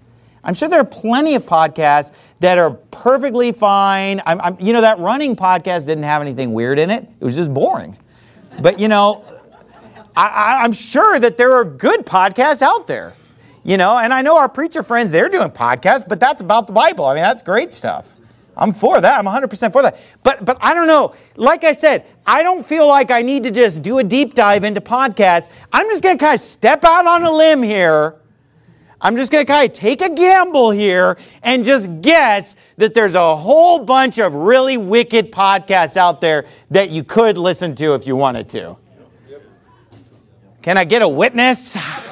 I'm sure there are plenty of podcasts that are perfectly fine. That running podcast didn't have anything weird in it. It was just boring. But, I'm sure that there are good podcasts out there. And I know our preacher friends, they're doing podcasts, but that's about the Bible. I mean, that's great stuff. I'm for that. I'm 100% for that. But I don't know. Like I said, I don't feel like I need to just do a deep dive into podcasts. I'm just going to kind of step out on a limb here. I'm just going to kind of take a gamble here and just guess that there's a whole bunch of really wicked podcasts out there that you could listen to if you wanted to. Can I get a witness?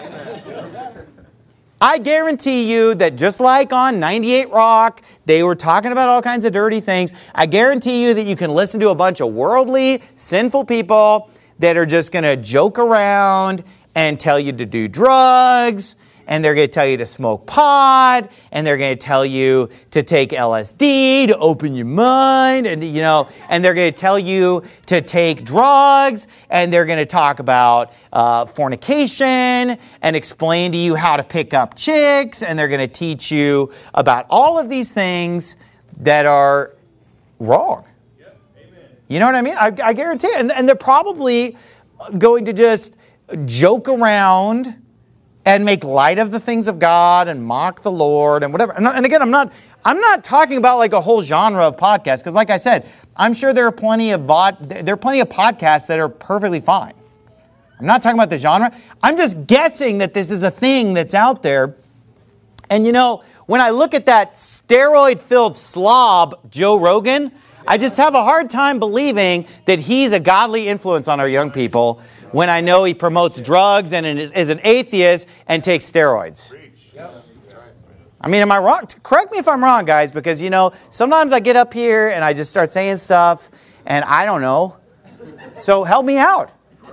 I guarantee you that just like on 98 Rock, they were talking about all kinds of dirty things. I guarantee you that you can listen to a bunch of worldly, sinful people that are just going to joke around and tell you to do drugs, and they're going to tell you to smoke pot, and they're going to tell you to take LSD to open your mind, and they're going to tell you to take drugs, and they're going to talk about fornication and explain to you how to pick up chicks, and they're going to teach you about all of these things that are wrong. Yep. Amen. You know what I mean? I guarantee it. And they're probably going to just joke around and make light of the things of God and mock the Lord and whatever. And again, I'm not talking about like a whole genre of podcasts, because like I said, I'm sure there are plenty of podcasts that are perfectly fine. I'm not talking about the genre. I'm just guessing that this is a thing that's out there. And when I look at that steroid-filled slob, Joe Rogan, I just have a hard time believing that he's a godly influence on our young people when I know he promotes drugs and is an atheist and takes steroids. I mean, am I wrong? Correct me if I'm wrong, guys, because, sometimes I get up here and I just start saying stuff and I don't know. So help me out.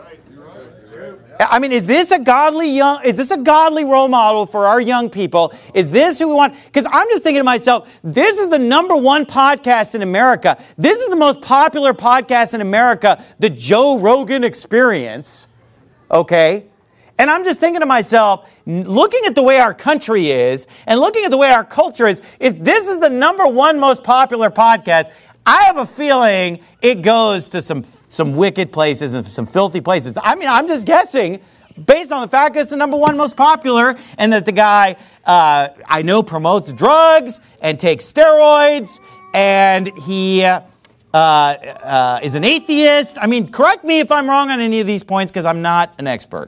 I mean, is this a godly role model for our young people? Is this who we want? Because I'm just thinking to myself, this is the number one podcast in America. This is the most popular podcast in America, the Joe Rogan Experience. Okay? And I'm just thinking to myself, looking at the way our country is and looking at the way our culture is, if this is the number one most popular podcast, I have a feeling it goes to some wicked places and some filthy places. I mean, I'm just guessing based on the fact that it's the number one most popular and that the guy I know promotes drugs and takes steroids and he is an atheist. I mean, correct me if I'm wrong on any of these points because I'm not an expert.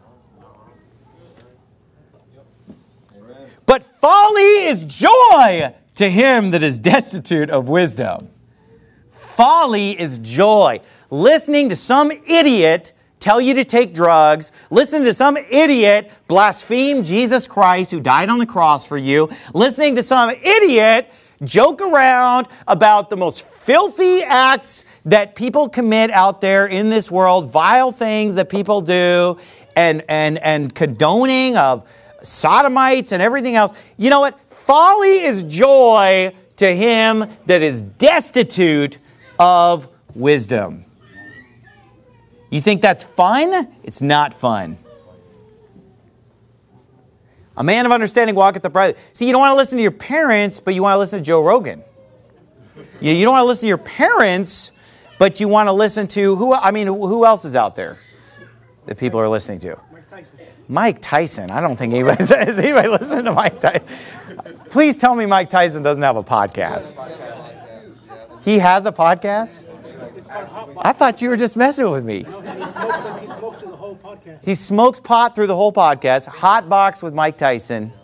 But folly is joy to him that is destitute of wisdom. Folly is joy. Listening to some idiot tell you to take drugs, listening to some idiot blaspheme Jesus Christ who died on the cross for you, listening to some idiot joke around about the most filthy acts that people commit out there in this world, vile things that people do, and condoning of sodomites and everything else. You know what? Folly is joy to him that is destitute of wisdom. You think that's fun? It's not fun. A man of understanding walketh uprightly. See, you don't want to listen to your parents, but you want to listen to Joe Rogan. You don't want to listen to your parents, but you want to listen to who else is out there that people are listening to? Mike Tyson. I don't think anybody is anybody listening to Mike Tyson. Please tell me Mike Tyson doesn't have a podcast. He has a podcast? I thought you were just messing with me. No, he smokes through the whole podcast. He smokes pot through the whole podcast. Hot Box with Mike Tyson.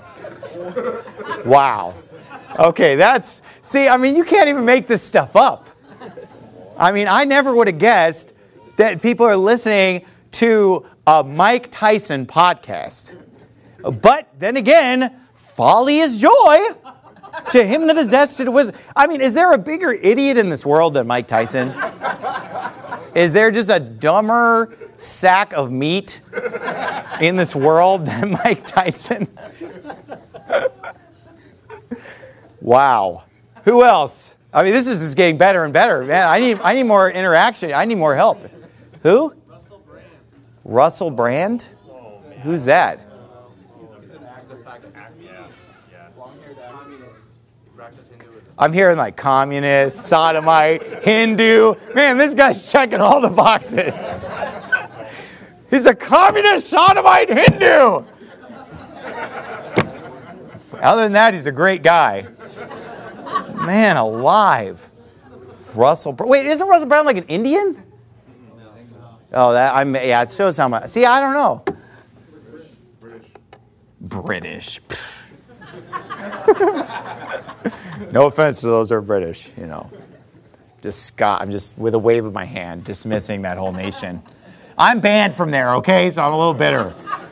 Wow. Okay, you can't even make this stuff up. I mean, I never would have guessed that people are listening to a Mike Tyson podcast. But then again, folly is joy to him that is destitute of wisdom. I mean, is there a bigger idiot in this world than Mike Tyson? Is there just a dumber sack of meat in this world than Mike Tyson? Wow. Who else? I mean, this is just getting better and better. Man, I need more interaction. I need more help. Who? Russell Brand? Who's that? I'm hearing like communist, sodomite, Hindu. Man, this guy's checking all the boxes. He's a communist, sodomite, Hindu. Other than that, he's a great guy. Man alive. Wait, isn't Russell Brown like an Indian? Oh, yeah, it shows how much. See, I don't know. British. No offense to those who are British, you know. I'm just, with a wave of my hand, dismissing that whole nation. I'm banned from there, okay? So I'm a little bitter.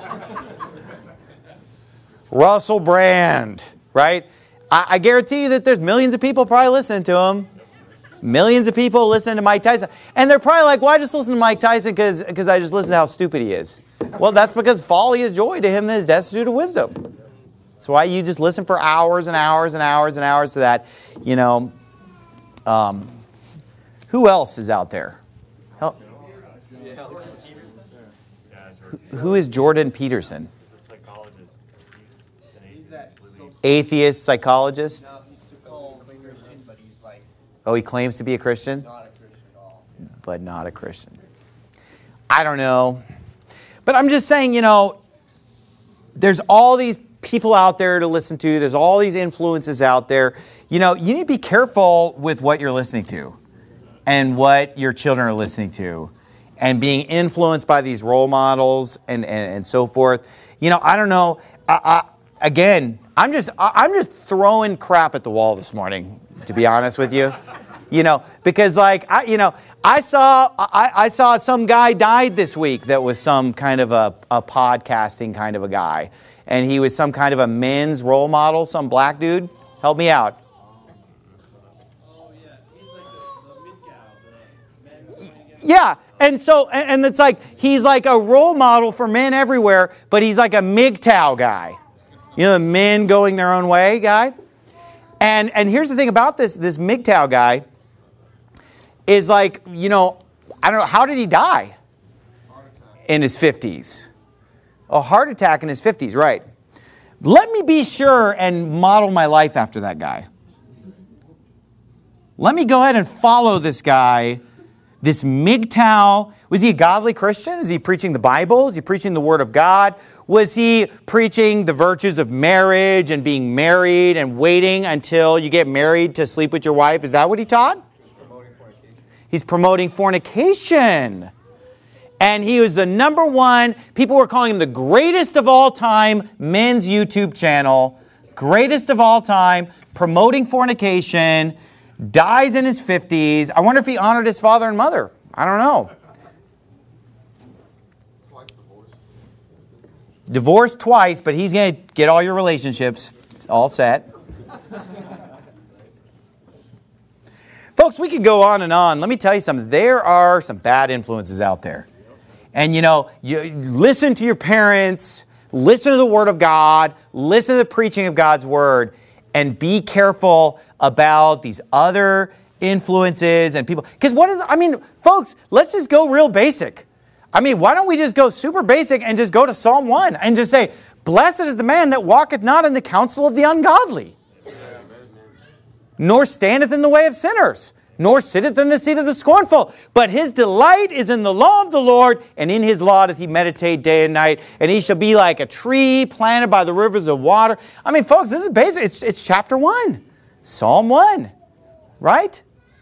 Russell Brand, right? I guarantee you that there's millions of people probably listening to him. Millions of people listening to Mike Tyson. And they're probably like, why just listen to Mike Tyson? Because I just listen to how stupid he is. Well, that's because folly is joy to him that is destitute of wisdom. That's why you just listen for hours and hours and hours and hours to that. You know, who else is out there? Who is Jordan Peterson? He's a psychologist. He's an Atheist psychologist? No, he's so-called Christian, but he's like Oh, he claims to be a Christian? not a Christian at all. But not a Christian. I don't know. But I'm just saying, you know, there's all these people out there to listen to. There's all these influences out there. You know, you need to be careful with what you're listening to and what your children are listening to and being influenced by these role models and so forth. You know, I don't know. Again, I'm just throwing crap at the wall this morning, to be honest with you. You know, because like I saw some guy died this week that was some kind of a podcasting kind of a guy, and he was some kind of a men's role model, some black dude. Help me out. Oh, yeah. He's like the MGTOW. Yeah, and so and it's like he's like a role model for men everywhere, but he's like a MGTOW guy. You know, men going their own way guy. And here's the thing about this MGTOW guy is like, you know, I don't know, how did he die? In his 50s. A heart attack in his 50s, right. Let me be sure and model my life after that guy. Let me go ahead and follow this guy, this MGTOW. Was he a godly Christian? Is he preaching the Bible? Is he preaching the Word of God? Was he preaching the virtues of marriage and being married and waiting until you get married to sleep with your wife? Is that what he taught? He's promoting fornication. And he was the #1. People were calling him the greatest of all time men's YouTube channel. Greatest of all time, promoting fornication. Dies in his 50s. I wonder if he honored his father and mother. I don't know. Divorced twice, but he's going to get all your relationships all set. Folks, we could go on and on. Let me tell you something. There are some bad influences out there. And, you know, you listen to your parents, listen to the Word of God, listen to the preaching of God's Word, and be careful about these other influences and people. Because folks, let's just go real basic. I mean, why don't we just go super basic and just go to Psalm 1 and just say, blessed is the man that walketh not in the counsel of the ungodly, nor standeth in the way of sinners, nor sitteth in the seat of the scornful. But his delight is in the law of the Lord, and in his law doth he meditate day and night. And he shall be like a tree planted by the rivers of water. I mean, folks, this is basic. It's chapter 1, Psalm 1, right?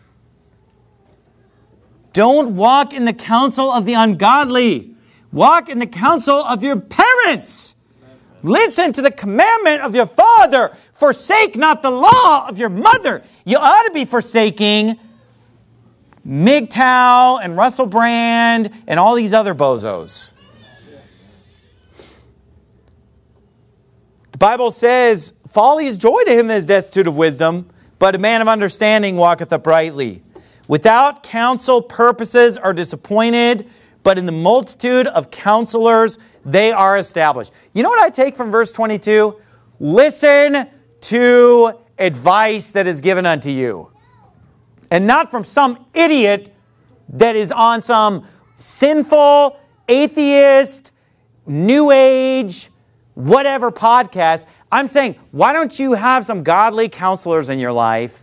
Don't walk in the counsel of the ungodly. Walk in the counsel of your parents. Listen to the commandment of your father. Forsake not the law of your mother. You ought to be forsaking MGTOW and Russell Brand and all these other bozos. The Bible says, folly is joy to him that is destitute of wisdom, but a man of understanding walketh uprightly. Without counsel, purposes are disappointed, but in the multitude of counselors, they are established. You know what I take from verse 22? Listen to advice that is given unto you. And not from some idiot that is on some sinful, atheist, new age, whatever podcast. I'm saying, why don't you have some godly counselors in your life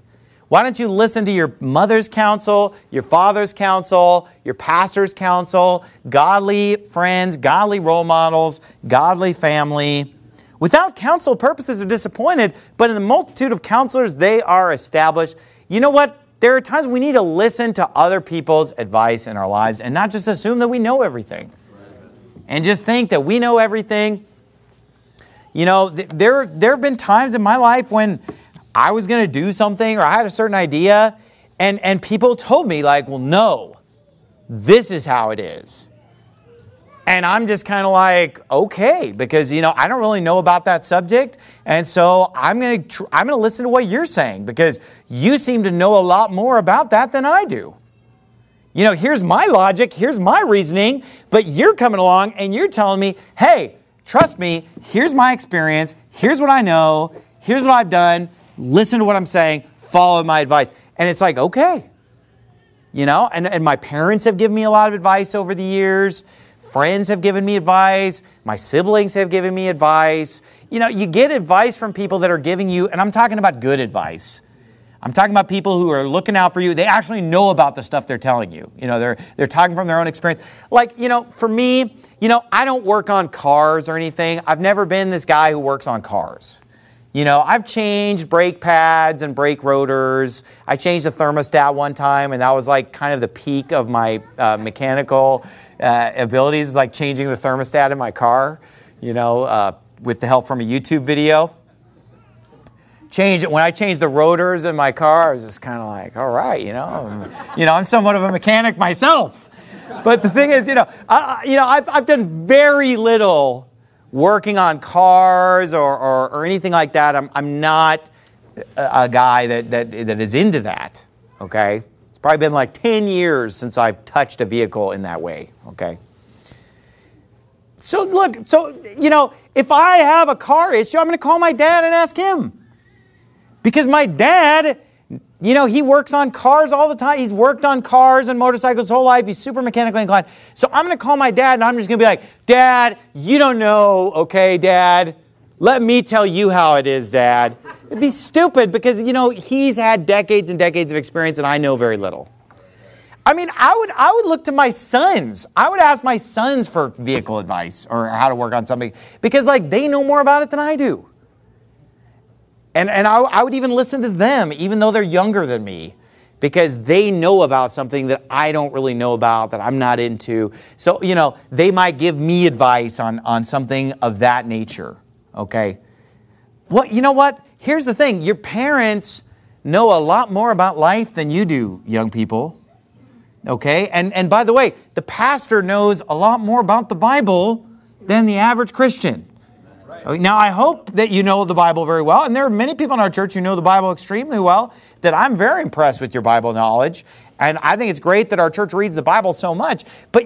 Why don't you listen to your mother's counsel, your father's counsel, your pastor's counsel, godly friends, godly role models, godly family? Without counsel, purposes are disappointed, but in the multitude of counselors, they are established. You know what? There are times we need to listen to other people's advice in our lives and not just assume that we know everything. And just think that we know everything. You know, there have been times in my life when I was going to do something or I had a certain idea and people told me like, well, no, this is how it is. And I'm just kind of like, okay, because, you know, I don't really know about that subject. And so I'm going to listen to what you're saying because you seem to know a lot more about that than I do. You know, here's my logic, here's my reasoning, but you're coming along and you're telling me, hey, trust me, here's my experience, here's what I know, here's what I've done, listen to what I'm saying, follow my advice. And it's like, okay. You know, and my parents have given me a lot of advice over the years. Friends have given me advice. My siblings have given me advice. You know, you get advice from people that are giving you, and I'm talking about good advice. I'm talking about people who are looking out for you. They actually know about the stuff they're telling you. You know, they're talking from their own experience. Like, you know, for me, you know, I don't work on cars or anything. I've never been this guy who works on cars. You know, I've changed brake pads and brake rotors. I changed the thermostat one time, and that was like kind of the peak of my mechanical abilities, is like changing the thermostat in my car, you know, with the help from a YouTube video. When I changed the rotors in my car, I was just kind of like, all right, I'm somewhat of a mechanic myself. But the thing is, I've done very little working on cars or anything like that. I'm not a guy that is into that, okay? It's probably been like 10 years since I've touched a vehicle in that way, okay? So look, if I have a car issue, I'm going to call my dad and ask him. Because my dad, he works on cars all the time. He's worked on cars and motorcycles his whole life. He's super mechanically inclined. So I'm going to call my dad and I'm just going to be like, Dad, you don't know, okay, Dad? Let me tell you how it is, Dad. It'd be stupid because, he's had decades and decades of experience and I know very little. I mean, I would look to my sons. I would ask my sons for vehicle advice or how to work on something because, they know more about it than I do. And I would even listen to them, even though they're younger than me, because they know about something that I don't really know about, that I'm not into. So, they might give me advice on something of that nature, okay? Well, you know what? Here's the thing. Your parents know a lot more about life than you do, young people, okay? And by the way, the pastor knows a lot more about the Bible than the average Christian. Now, I hope that you know the Bible very well, and there are many people in our church who know the Bible extremely well, that I'm very impressed with your Bible knowledge, and I think it's great that our church reads the Bible so much, but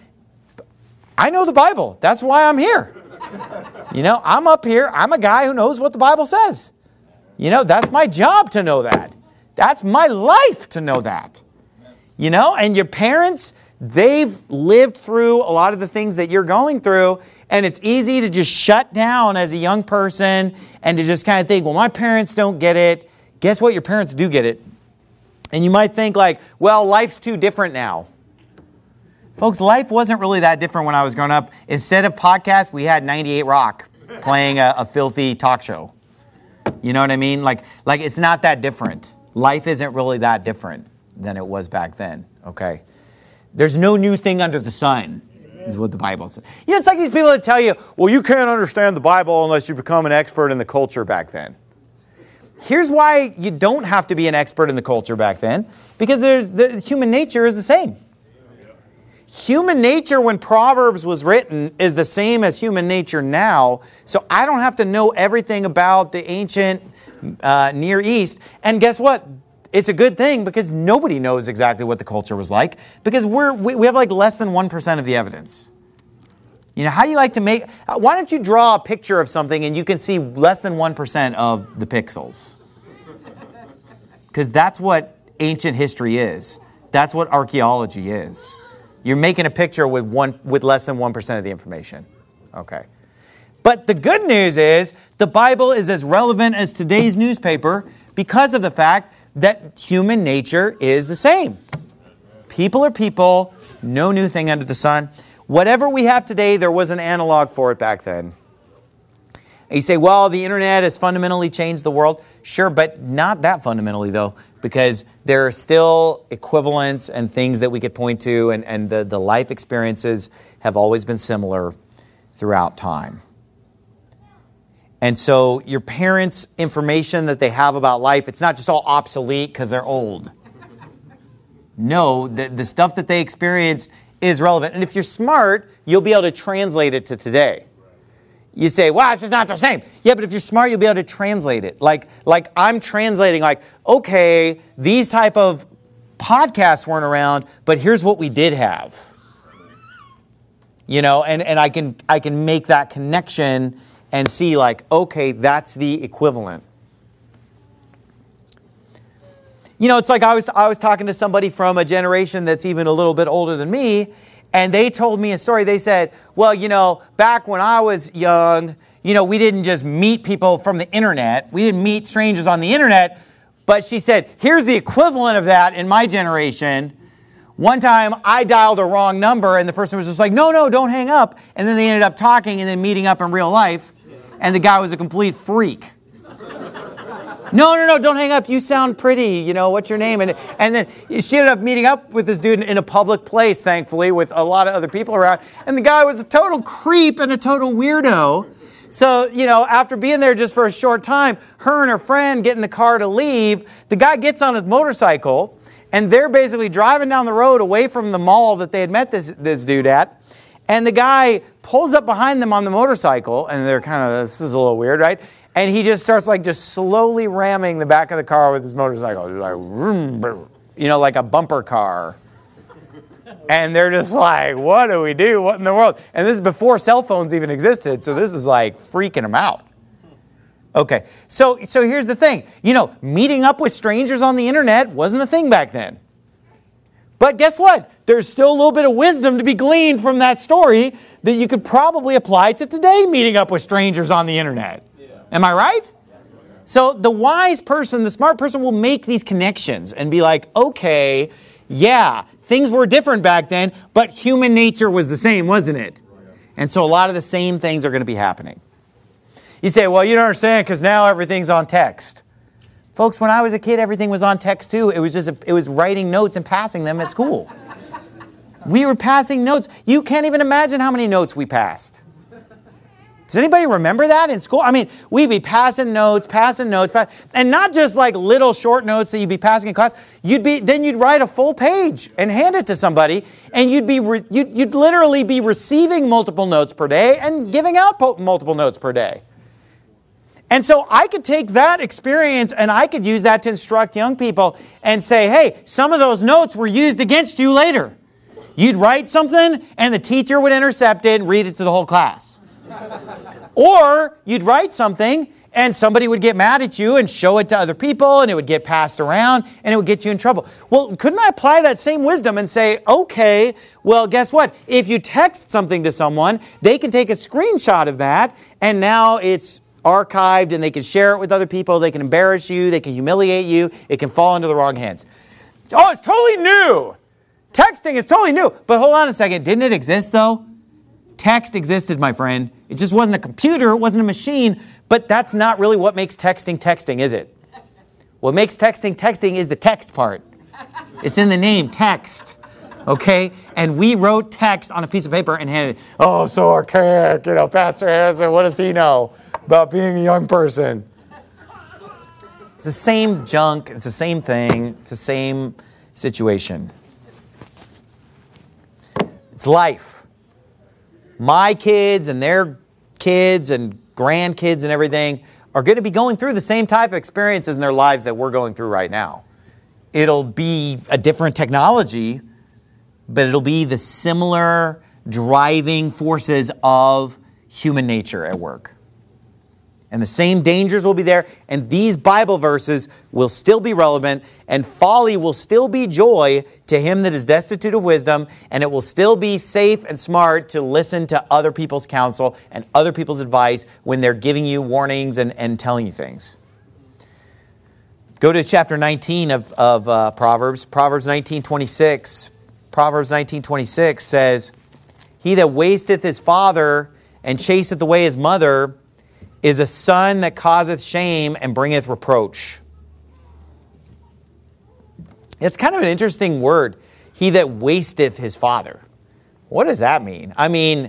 I know the Bible. That's why I'm here. I'm up here. I'm a guy who knows what the Bible says. That's my job to know that. That's my life to know that. And your parents, they've lived through a lot of the things that you're going through. And it's easy to just shut down as a young person and to just kind of think, well, my parents don't get it. Guess what? Your parents do get it. And you might think well, life's too different now. Folks, life wasn't really that different when I was growing up. Instead of podcasts, we had 98 Rock playing a filthy talk show. You know what I mean? Like it's not that different. Life isn't really that different than it was back then, okay? There's no new thing under the sun, is what the Bible says. It's like these people that tell you, well, you can't understand the Bible unless you become an expert in the culture back then. Here's why you don't have to be an expert in the culture back then, because human nature is the same. Human nature when Proverbs was written is the same as human nature now, so I don't have to know everything about the ancient Near East. And guess what? It's a good thing because nobody knows exactly what the culture was like because we have less than 1% of the evidence. How do you like to make... why don't you draw a picture of something and you can see less than 1% of the pixels? Because that's what ancient history is. That's what archaeology is. You're making a picture with less than 1% of the information. Okay. But the good news is the Bible is as relevant as today's newspaper because of the fact that human nature is the same. People are people, no new thing under the sun. Whatever we have today, there was an analog for it back then. And you say, well, the internet has fundamentally changed the world. Sure, but not that fundamentally, though, because there are still equivalents and things that we could point to, and the life experiences have always been similar throughout time. And so your parents' information that they have about life, it's not just all obsolete because they're old. No, the stuff that they experienced is relevant. And if you're smart, you'll be able to translate it to today. You say, wow, it's just not the same. Yeah, but if you're smart, you'll be able to translate it. Like I'm translating, okay, these type of podcasts weren't around, but here's what we did have. And I can make that connection and see okay, that's the equivalent. It's like I was talking to somebody from a generation that's even a little bit older than me, and they told me a story. They said, well, back when I was young, we didn't just meet people from the internet. We didn't meet strangers on the internet. But she said, here's the equivalent of that in my generation. One time I dialed a wrong number and the person was just like, no, don't hang up. And then they ended up talking and then meeting up in real life. And the guy was a complete freak. No, don't hang up. You sound pretty. What's your name? And then she ended up meeting up with this dude in a public place, thankfully, with a lot of other people around. And the guy was a total creep and a total weirdo. So, after being there just for a short time, her and her friend get in the car to leave. The guy gets on his motorcycle, and they're basically driving down the road away from the mall that they had met this dude at. And the guy pulls up behind them on the motorcycle, and they're this is a little weird, right? And he just starts just slowly ramming the back of the car with his motorcycle. Like, vroom, vroom, like a bumper car. And they're just like, what do we do? What in the world? And this is before cell phones even existed. So this is freaking them out. Okay, so here's the thing. Meeting up with strangers on the internet wasn't a thing back then. But guess what? There's still a little bit of wisdom to be gleaned from that story that you could probably apply to today, meeting up with strangers on the internet. Am I right? So the wise person, the smart person will make these connections and be like, okay, yeah, things were different back then, but human nature was the same, wasn't it? And so a lot of the same things are going to be happening. You say, well, you don't understand because now everything's on text. Folks, when I was a kid, everything was on text too. It was writing notes and passing them at school. We were passing notes. You can't even imagine how many notes we passed. Does anybody remember that in school? We'd be passing notes, and not just little short notes that you'd be passing in class. Then you'd write a full page and hand it to somebody, and you'd literally be receiving multiple notes per day and giving out multiple notes per day. And so I could take that experience and I could use that to instruct young people and say, hey, some of those notes were used against you later. You'd write something and the teacher would intercept it and read it to the whole class. Or you'd write something and somebody would get mad at you and show it to other people and it would get passed around and it would get you in trouble. Well, couldn't I apply that same wisdom and say, okay, well, guess what? If you text something to someone, they can take a screenshot of that and now it's archived and they can share it with other people. They can embarrass you. They can humiliate you. It can fall into the wrong hands. Oh, it's totally new. Texting is totally new. But hold on a second. Didn't it exist, though? Text existed, my friend. It just wasn't a computer. It wasn't a machine. But that's not really what makes texting texting, is it? What makes texting texting is the text part. It's in the name, text. Okay? And we wrote text on a piece of paper and handed it. Oh, so archaic. Pastor Harrison, what does he know about being a young person? It's the same junk. It's the same thing. It's the same situation. It's life. My kids and their kids and grandkids and everything are going to be going through the same type of experiences in their lives that we're going through right now. It'll be a different technology, but it'll be the similar driving forces of human nature at work. And the same dangers will be there, and these Bible verses will still be relevant, and folly will still be joy to him that is destitute of wisdom, and it will still be safe and smart to listen to other people's counsel and other people's advice when they're giving you warnings and telling you things. Go to chapter 19 of Proverbs. Proverbs 19:26. Proverbs 19:26 says, "He that wasteth his father and chaseth away his mother is a son that causeth shame and bringeth reproach." It's kind of an interesting word. He that wasteth his father. What does that mean? I mean,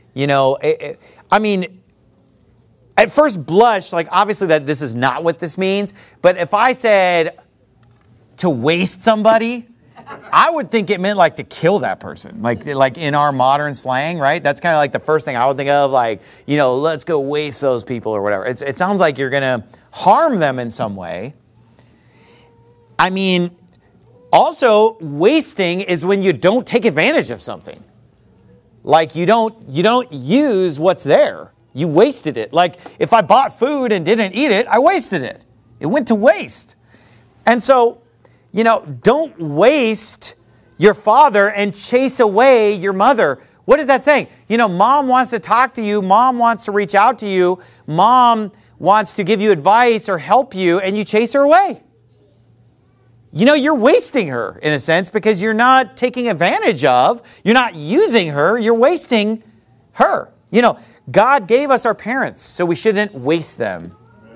at first blush, like obviously that this is not what this means. But if I said to waste somebody, I would think it meant like to kill that person. Like in our modern slang, right? That's kind of like the first thing I would think of, like, let's go waste those people or whatever. It sounds like you're going to harm them in some way. I mean, also, wasting is when you don't take advantage of something. Like you don't use what's there. You wasted it. Like if I bought food and didn't eat it, I wasted it. It went to waste. And so, don't waste your father and chase away your mother. What is that saying? Mom wants to talk to you. Mom wants to reach out to you. Mom wants to give you advice or help you, and you chase her away. You're wasting her in a sense because you're not taking advantage of, you're not using her, you're wasting her. God gave us our parents, so we shouldn't waste them.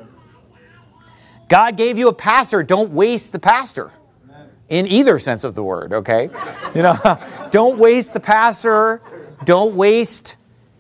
God gave you a pastor, don't waste the pastor. In either sense of the word, okay? Don't waste the pastor. Don't waste,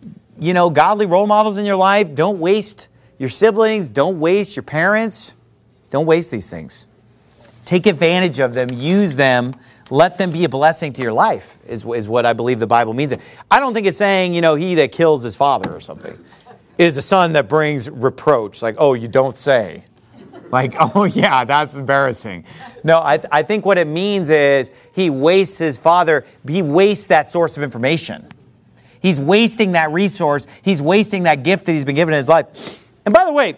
godly role models in your life. Don't waste your siblings. Don't waste your parents. Don't waste these things. Take advantage of them. Use them. Let them be a blessing to your life is what I believe the Bible means. I don't think it's saying, he that kills his father or something is a son that brings reproach. Like, oh, you don't say. Like, oh, yeah, that's embarrassing. No, I think what it means is he wastes his father. He wastes that source of information. He's wasting that resource. He's wasting that gift that he's been given in his life. And by the way,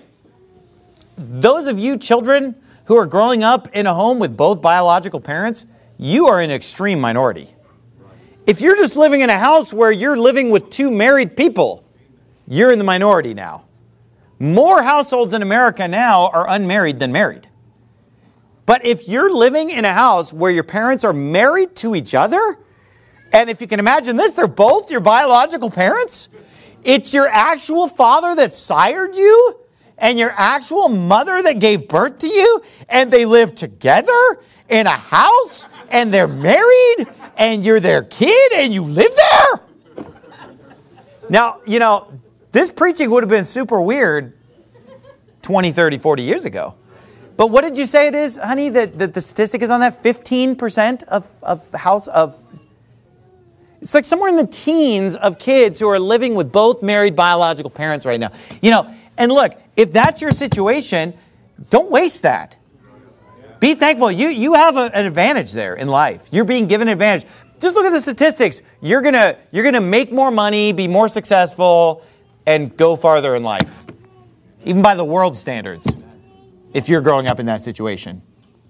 those of you children who are growing up in a home with both biological parents, you are an extreme minority. If you're just living in a house where you're living with two married people, you're in the minority now. More households in America now are unmarried than married. But if you're living in a house where your parents are married to each other, and if you can imagine this, they're both your biological parents, it's your actual father that sired you, and your actual mother that gave birth to you, and they live together in a house, and they're married, and you're their kid, and you live there? Now, this preaching would have been super weird 20, 30, 40 years ago. But what did you say it is, honey, that the statistic is on that? 15% of it's like somewhere in the teens of kids who are living with both married biological parents right now. And look, if that's your situation, don't waste that. Be thankful. You have an advantage there in life. You're being given an advantage. Just look at the statistics. You're gonna make more money, be more successful, and go farther in life, even by the world standards, if you're growing up in that situation.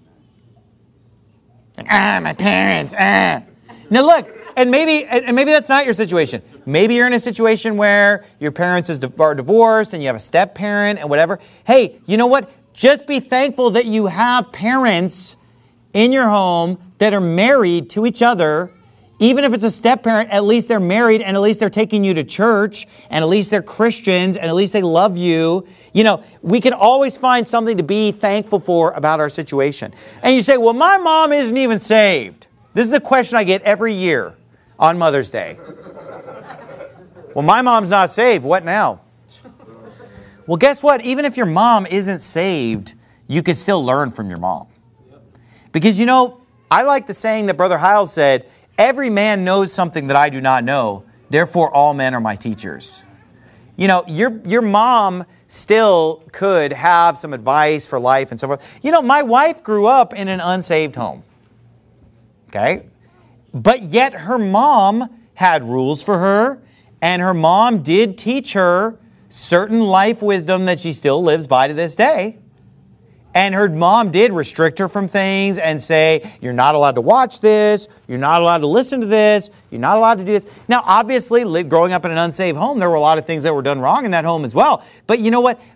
Like, my parents, Now look, and maybe that's not your situation. Maybe you're in a situation where your parents are divorced and you have a step parent and whatever. Hey, you know what? Just be thankful that you have parents in your home that are married to each other. Even if it's a step parent, at least they're married and at least they're taking you to church and at least they're Christians and at least they love you. We can always find something to be thankful for about our situation. And you say, well, my mom isn't even saved. This is a question I get every year on Mother's Day. Well, my mom's not saved. What now? Well, guess what? Even if your mom isn't saved, you can still learn from your mom. Because, I like the saying that Brother Hiles said, every man knows something that I do not know, therefore all men are my teachers. Your mom still could have some advice for life and so forth. My wife grew up in an unsaved home. Okay? But yet her mom had rules for her, and her mom did teach her certain life wisdom that she still lives by to this day. And her mom did restrict her from things and say, you're not allowed to watch this, you're not allowed to listen to this, you're not allowed to do this. Now, obviously, growing up in an unsaved home, there were a lot of things that were done wrong in that home as well. But you know what?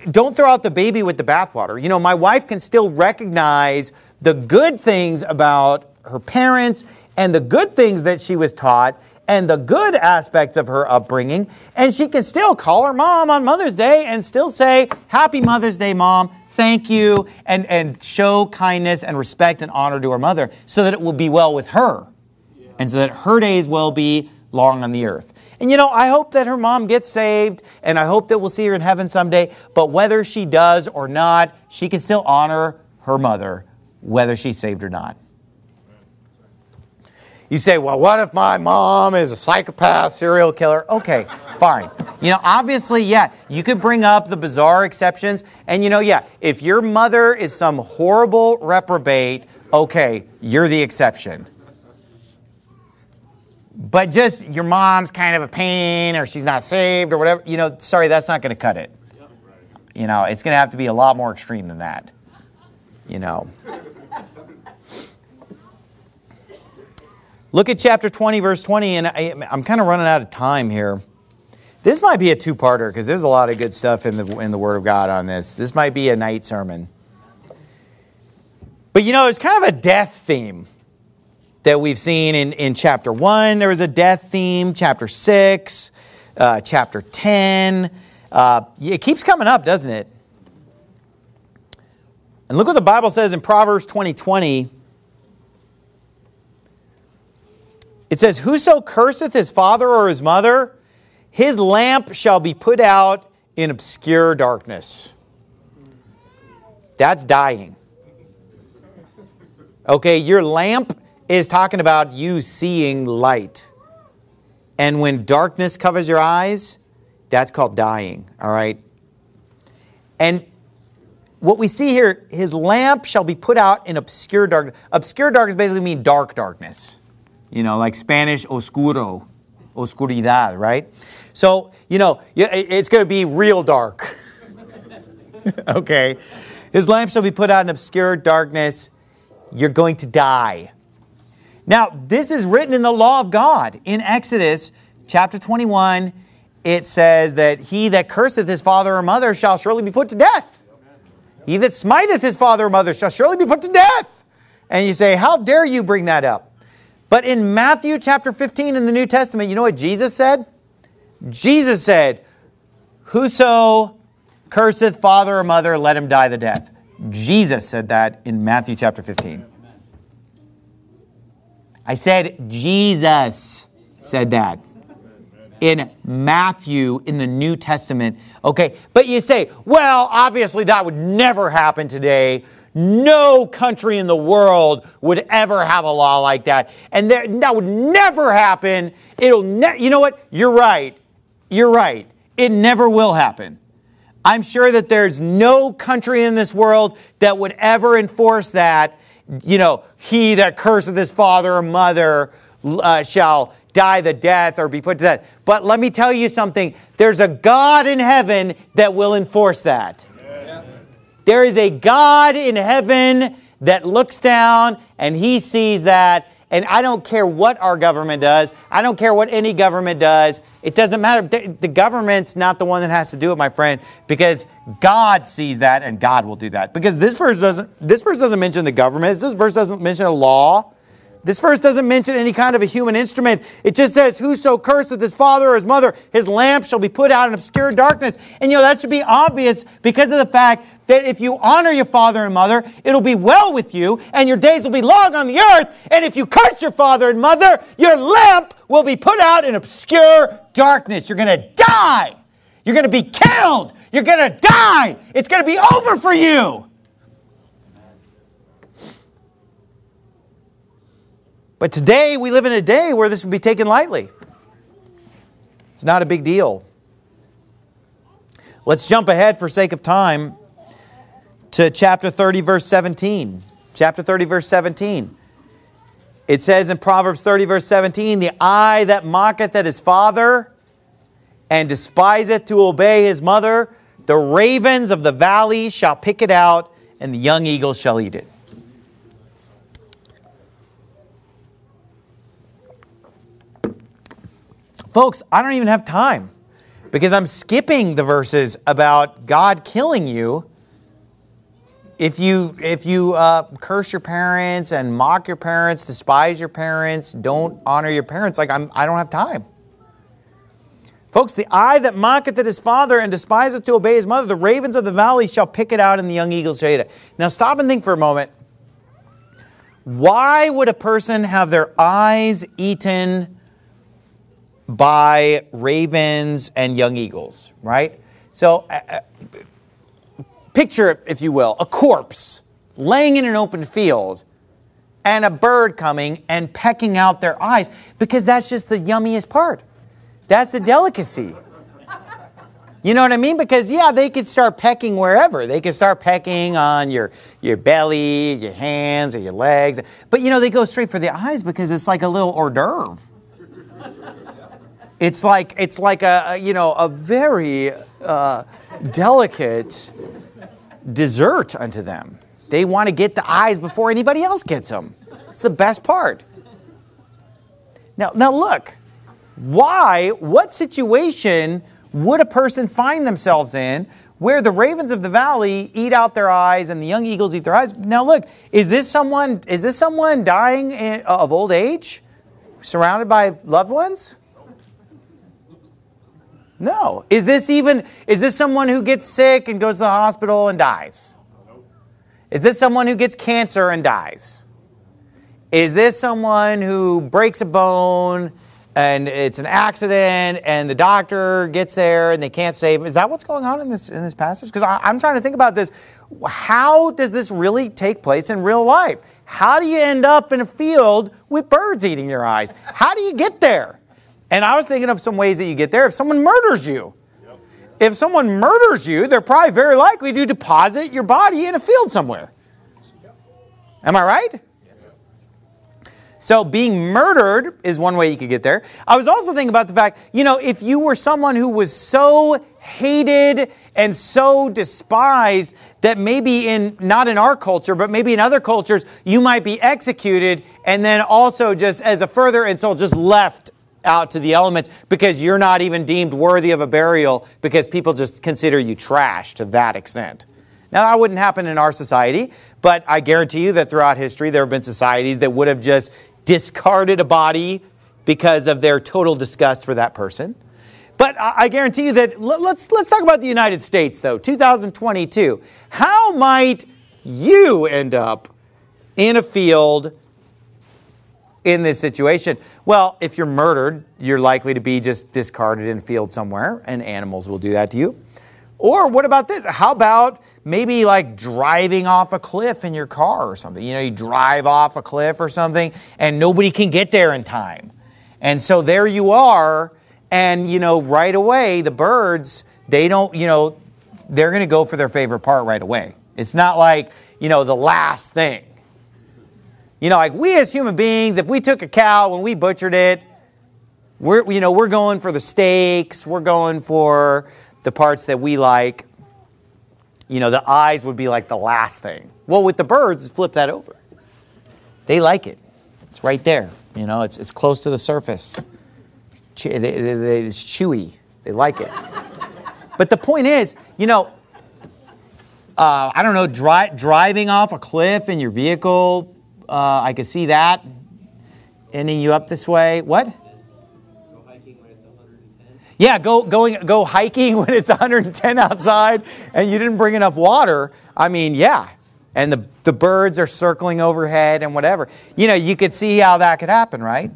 don't throw out the baby with the bathwater. You know, my wife can still recognize the good things about her parents and the good things that she was taught and the good aspects of her upbringing. And she can still call her mom on Mother's Day and still say, Happy Mother's Day, Mom. Thank you. And show kindness and respect and honor to her mother so that it will be well with her. And so that her days will be long on the earth. And you know, I hope that her mom gets saved, and I hope that we'll see her in heaven someday. But whether she does or not, she can still honor her mother, whether she's saved or not. You say, well, what if my mom is a psychopath, serial killer? Okay, fine. You know, obviously, yeah, you could bring up the bizarre exceptions. And you know, yeah, if your mother is some horrible reprobate, okay, you're the exception. But just your mom's kind of a pain, or she's not saved, or whatever, you know, sorry, that's not going to cut it. You know, it's going to have to be a lot more extreme than that. You know. Look at chapter 20, verse 20, and I'm kind of running out of time here. This might be a two-parter, because there's a lot of good stuff in the Word of God on this. This might be a night sermon. But you know, there's kind of a death theme that we've seen in chapter 1. There was a death theme, chapter 6, chapter 10. It keeps coming up, doesn't it? And look what the Bible says in Proverbs 20:20. It says, Whoso curseth his father or his mother, his lamp shall be put out in obscure darkness. That's dying. Okay, your lamp is talking about you seeing light. And when darkness covers your eyes, that's called dying, all right? And what we see here, his lamp shall be put out in obscure darkness. Obscure darkness basically means dark darkness. You know, like Spanish oscuro, oscuridad, right? So, you know, it's going to be real dark. Okay. His lamp shall be put out in obscure darkness. You're going to die. Now, this is written in the law of God. In Exodus chapter 21, it says that he that curseth his father or mother shall surely be put to death. He that smiteth his father or mother shall surely be put to death. And you say, how dare you bring that up? But in Matthew chapter 15 in the New Testament, you know what Jesus said? Jesus said, Whoso curseth father or mother, let him die the death. Jesus said that in Matthew chapter 15. I said Jesus said that in Matthew in the New Testament. Okay, but you say, well, obviously that would never happen today. No country in the world would ever have a law like that. And that would never happen. You know what? You're right. You're right. It never will happen. I'm sure that there's no country in this world that would ever enforce that. You know, he that curseth his father or mother shall die the death or be put to death. But let me tell you something. There's a God in heaven that will enforce that. There is a God in heaven that looks down and he sees that. And I don't care what our government does. I don't care what any government does. It doesn't matter. The government's not the one that has to do it, my friend, because God sees that and God will do that. Because this verse doesn't mention the government. This verse doesn't mention a law. This verse doesn't mention any kind of a human instrument. It just says, whoso curseth his father or his mother, his lamp shall be put out in obscure darkness. And you know, that should be obvious because of the fact that if you honor your father and mother, it'll be well with you and your days will be long on the earth. And if you curse your father and mother, your lamp will be put out in obscure darkness. You're going to die. You're going to be killed. You're going to die. It's going to be over for you. But today, we live in a day where this would be taken lightly. It's not a big deal. Let's jump ahead for sake of time to chapter 30, verse 17. Chapter 30, verse 17. It says in Proverbs 30, verse 17, the eye that mocketh at his father and despiseth to obey his mother, the ravens of the valley shall pick it out, and the young eagles shall eat it. Folks, I don't even have time because I'm skipping the verses about God killing you if you curse your parents and mock your parents, despise your parents, don't honor your parents. Like I don't have time. Folks, the eye that mocketh at his father and despiseth to obey his mother, the ravens of the valley shall pick it out and the young eagles shall eat it. Now stop and think for a moment. Why would a person have their eyes eaten by ravens and young eagles, right? So picture, if you will, a corpse laying in an open field and a bird coming and pecking out their eyes, because that's just the yummiest part. That's the delicacy. You know what I mean? Because, yeah, they could start pecking wherever. They could start pecking on your belly, your hands, or your legs. But, they go straight for the eyes because it's like a little hors d'oeuvre. It's like a very delicate dessert unto them. They want to get the eyes before anybody else gets them. It's the best part. Now look. What situation would a person find themselves in where the ravens of the valley eat out their eyes and the young eagles eat their eyes? Now look, is this someone dying of old age, surrounded by loved ones? No. Is this someone who gets sick and goes to the hospital and dies? Is this someone who gets cancer and dies? Is this someone who breaks a bone and it's an accident, and the doctor gets there, and they can't save him? Is that what's going on in this passage? Because I'm trying to think about this. How does this really take place in real life? How do you end up in a field with birds eating your eyes? How do you get there? And I was thinking of some ways that you get there. If someone murders you, they're probably very likely to deposit your body in a field somewhere. Am I right? So being murdered is one way you could get there. I was also thinking about the fact, if you were someone who was so hated and so despised that maybe not in our culture, but maybe in other cultures, you might be executed and then also just as a further insult, just left out to the elements because you're not even deemed worthy of a burial because people just consider you trash to that extent. Now, that wouldn't happen in our society, but I guarantee you that throughout history, there have been societies that would have just discarded a body because of their total disgust for that person. But I guarantee you that, let's talk about the United States, though, 2022. How might you end up in a field in this situation? Well, if you're murdered, you're likely to be just discarded in a field somewhere, and animals will do that to you. Or what about this? How about maybe like driving off a cliff in your car or something? You drive off a cliff or something, and nobody can get there in time. And so there you are, and, right away, the birds, they're going to go for their favorite part right away. It's not like, the last thing. Like we as human beings, if we took a cow, when we butchered it, we're going for the steaks, we're going for the parts that we like. The eyes would be like the last thing. Well, with the birds, flip that over. They like it. It's right there. It's close to the surface. It's chewy. They like it. But the point is, I don't know, driving off a cliff in your vehicle, I could see that ending you up this way. What? Go hiking when it's 110. Yeah, go hiking when it's 110 outside and you didn't bring enough water. I mean, yeah. And the birds are circling overhead and whatever. You could see how that could happen, right?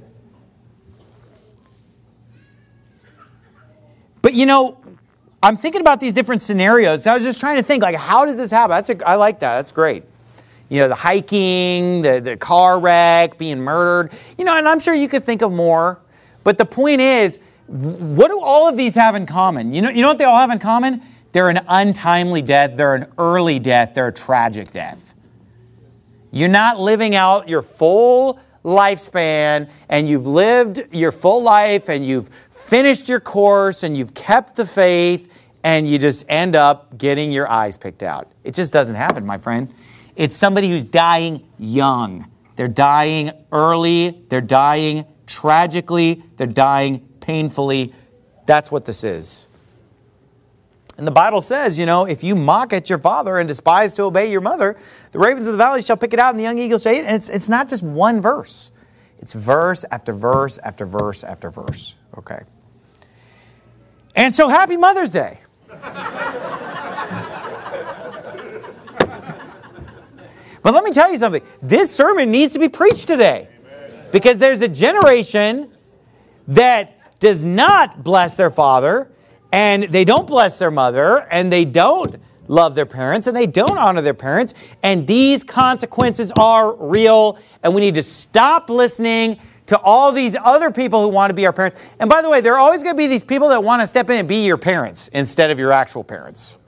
But I'm thinking about these different scenarios. I was just trying to think, like, how does this happen? I like that. That's great. The hiking, the car wreck, being murdered. And I'm sure you could think of more. But the point is, what do all of these have in common? You know what they all have in common? They're an untimely death. They're an early death. They're a tragic death. You're not living out your full lifespan, and you've lived your full life, and you've finished your course, and you've kept the faith, and you just end up getting your eyes picked out. It just doesn't happen, my friend. It's somebody who's dying young. They're dying early. They're dying tragically. They're dying painfully. That's what this is. And the Bible says, if you mock at your father and despise to obey your mother, the ravens of the valley shall pick it out and the young eagles shall eat it. And it's not just one verse. It's verse after verse after verse after verse. Okay. And so happy Mother's Day. But let me tell you something. This sermon needs to be preached today. Because there's a generation that does not bless their father, and they don't bless their mother, and they don't love their parents, and they don't honor their parents, and these consequences are real, and we need to stop listening to all these other people who want to be our parents. And by the way, there are always going to be these people that want to step in and be your parents instead of your actual parents.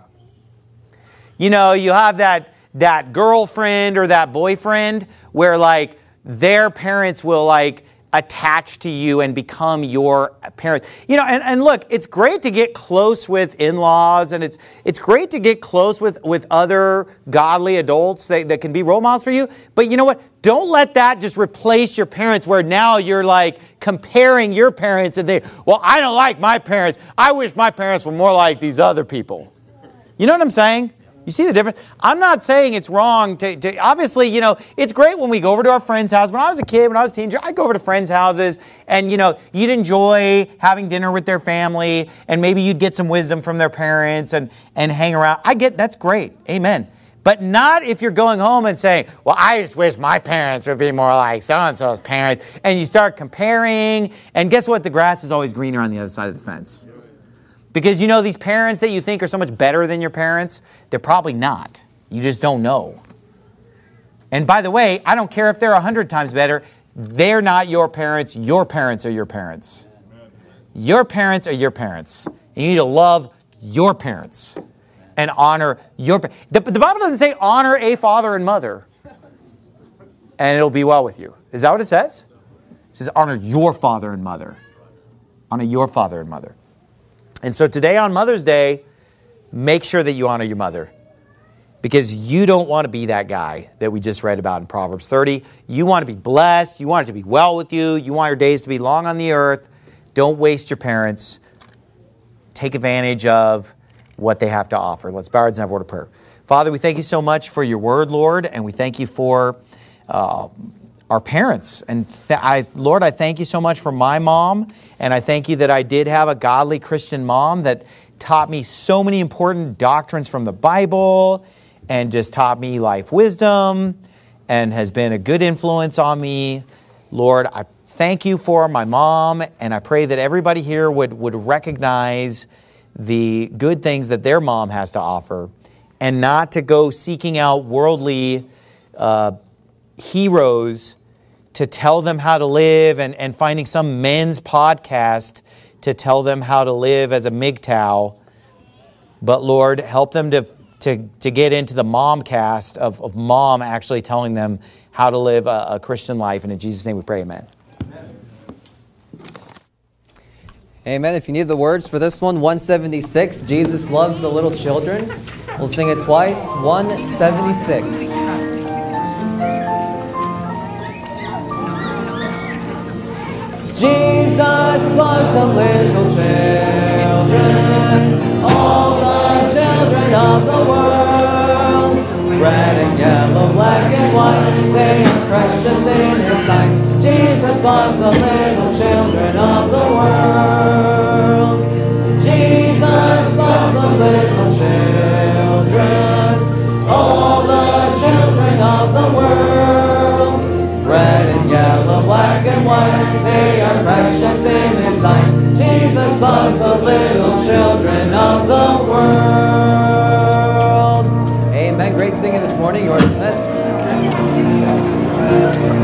You have that girlfriend or that boyfriend where like their parents will like attach to you and become your parents. And look, it's great to get close with in-laws, and it's great to get close with other godly adults that can be role models for you. But you know what? Don't let that just replace your parents where now you're like comparing your parents and I don't like my parents. I wish my parents were more like these other people. You know what I'm saying? You see the difference? I'm not saying it's wrong to obviously, it's great when we go over to our friend's house. When I was a kid, when I was a teenager, I'd go over to friends' houses and, you'd enjoy having dinner with their family and maybe you'd get some wisdom from their parents and hang around. That's great. Amen. But not if you're going home and saying, well, I just wish my parents would be more like so-and-so's parents. And you start comparing. And guess what? The grass is always greener on the other side of the fence. Because these parents that you think are so much better than your parents, they're probably not. You just don't know. And by the way, I don't care if they're 100 times better. They're not your parents. Your parents are your parents. Your parents are your parents. And you need to love your parents and honor your parents. The Bible doesn't say honor a father and mother and it'll be well with you. Is that what it says? It says honor your father and mother. Honor your father and mother. And so today on Mother's Day, make sure that you honor your mother. Because you don't want to be that guy that we just read about in Proverbs 30. You want to be blessed. You want it to be well with you. You want your days to be long on the earth. Don't waste your parents. Take advantage of what they have to offer. Let's bow our heads and have a word of prayer. Father, we thank you so much for your word, Lord, and we thank you for our parents. And Lord, I thank you so much for my mom, and I thank you that I did have a godly Christian mom that taught me so many important doctrines from the Bible and just taught me life wisdom and has been a good influence on me. Lord, I thank you for my mom, and I pray that everybody here would recognize the good things that their mom has to offer and not to go seeking out worldly heroes to tell them how to live and finding some men's podcast to tell them how to live as a MGTOW. But Lord, help them to get into the mom cast of mom actually telling them how to live a Christian life. And in Jesus' name we pray, amen. Amen. If you need the words for this one, 176, Jesus loves the little children. We'll sing it twice. 176. Jesus loves the little children, all the children of the world. Red and yellow, black and white, they are precious in His sight. Jesus loves the little children of the world. Jesus loves the little children, all the children of the world. Red and yellow, black and white, they are precious in His sight. Jesus loves the little children of the world. Amen. Great singing this morning. You are dismissed.